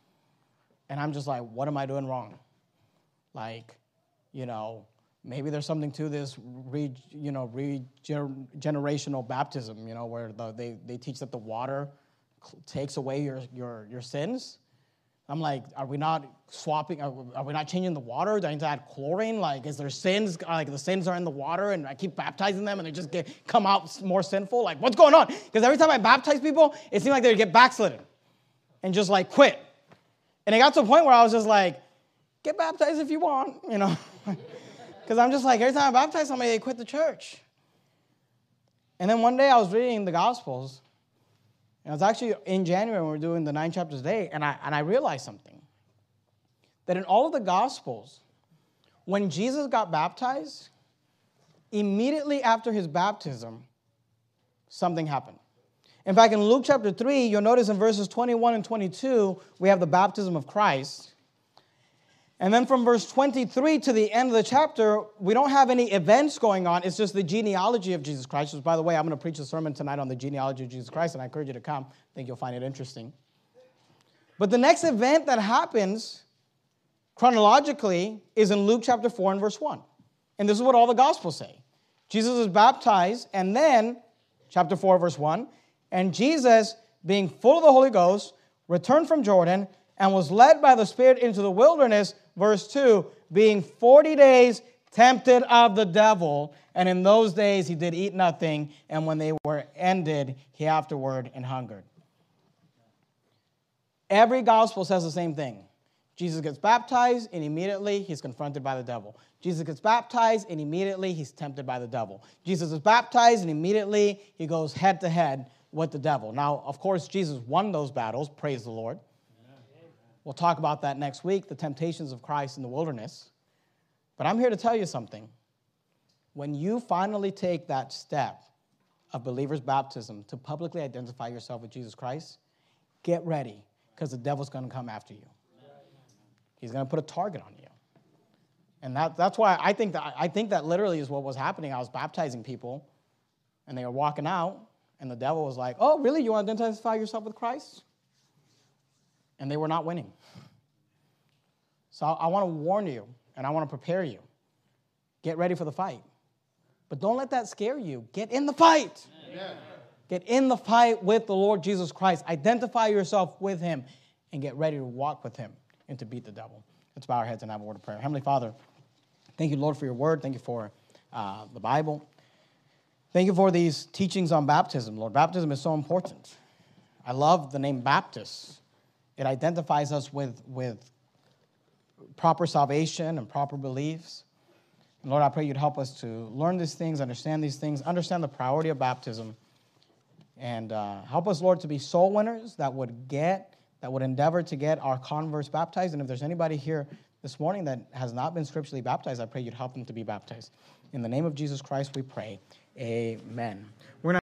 And I'm just like, what am I doing wrong? Like, you know, maybe there's something to this, re, you know, regenerational baptism, you know, where the, they, they teach that the water takes away your, your, your sins. I'm like, are we not swapping, are, are we not changing the water? Do I need to add chlorine? Like, is there sins, like the sins are in the water, and I keep baptizing them, and they just get come out more sinful? Like, what's going on? Because every time I baptize people, it seemed like they would get backslidden and just like quit. And it got to a point where I was just like, get baptized if you want, you know. Because I'm just like, every time I baptize somebody, they quit the church. And then one day I was reading the Gospels. And it was actually in January when we were doing the nine chapters a day. And I, and I realized something. That in all of the Gospels, when Jesus got baptized, immediately after his baptism, something happened. In fact, in Luke chapter three, you'll notice in verses twenty-one and twenty-two, we have the baptism of Christ. And then from verse twenty-three to the end of the chapter, we don't have any events going on. It's just the genealogy of Jesus Christ. Which, by the way, I'm going to preach a sermon tonight on the genealogy of Jesus Christ, and I encourage you to come. I think you'll find it interesting. But the next event that happens chronologically is in Luke chapter four and verse one. And this is what all the Gospels say. Jesus is baptized, and then, chapter four, verse one, and Jesus, being full of the Holy Ghost, returned from Jordan and was led by the Spirit into the wilderness, verse two, being forty days tempted of the devil. And in those days he did eat nothing, and when they were ended, he afterward and hungered. Every gospel says the same thing. Jesus gets baptized, and immediately he's confronted by the devil. Jesus gets baptized, and immediately he's tempted by the devil. Jesus is baptized, and immediately he goes head to head with the devil. Now, of course, Jesus won those battles. Praise the Lord. Amen. We'll talk about that next week, the temptations of Christ in the wilderness. But I'm here to tell you something. When you finally take that step of believer's baptism to publicly identify yourself with Jesus Christ, get ready, because the devil's going to come after you. He's going to put a target on you. And that, that's why I think that I think that literally is what was happening. I was baptizing people, and they were walking out, and the devil was like, oh, really? You want to identify yourself with Christ? And they were not winning. So I, I want to warn you, and I want to prepare you. Get ready for the fight. But don't let that scare you. Get in the fight. Amen. Get in the fight with the Lord Jesus Christ. Identify yourself with him, and get ready to walk with him and to beat the devil. Let's bow our heads and have a word of prayer. Heavenly Father, thank you, Lord, for your word. Thank you for uh, the Bible. Thank you for these teachings on baptism, Lord. Baptism is so important. I love the name Baptist. It identifies us with, with proper salvation and proper beliefs. And Lord, I pray you'd help us to learn these things, understand these things, understand the priority of baptism, and uh, help us, Lord, to be soul winners that would get, that would endeavor to get our converts baptized. And if there's anybody here this morning that has not been scripturally baptized, I pray you'd help them to be baptized. In the name of Jesus Christ, we pray. Amen. We're not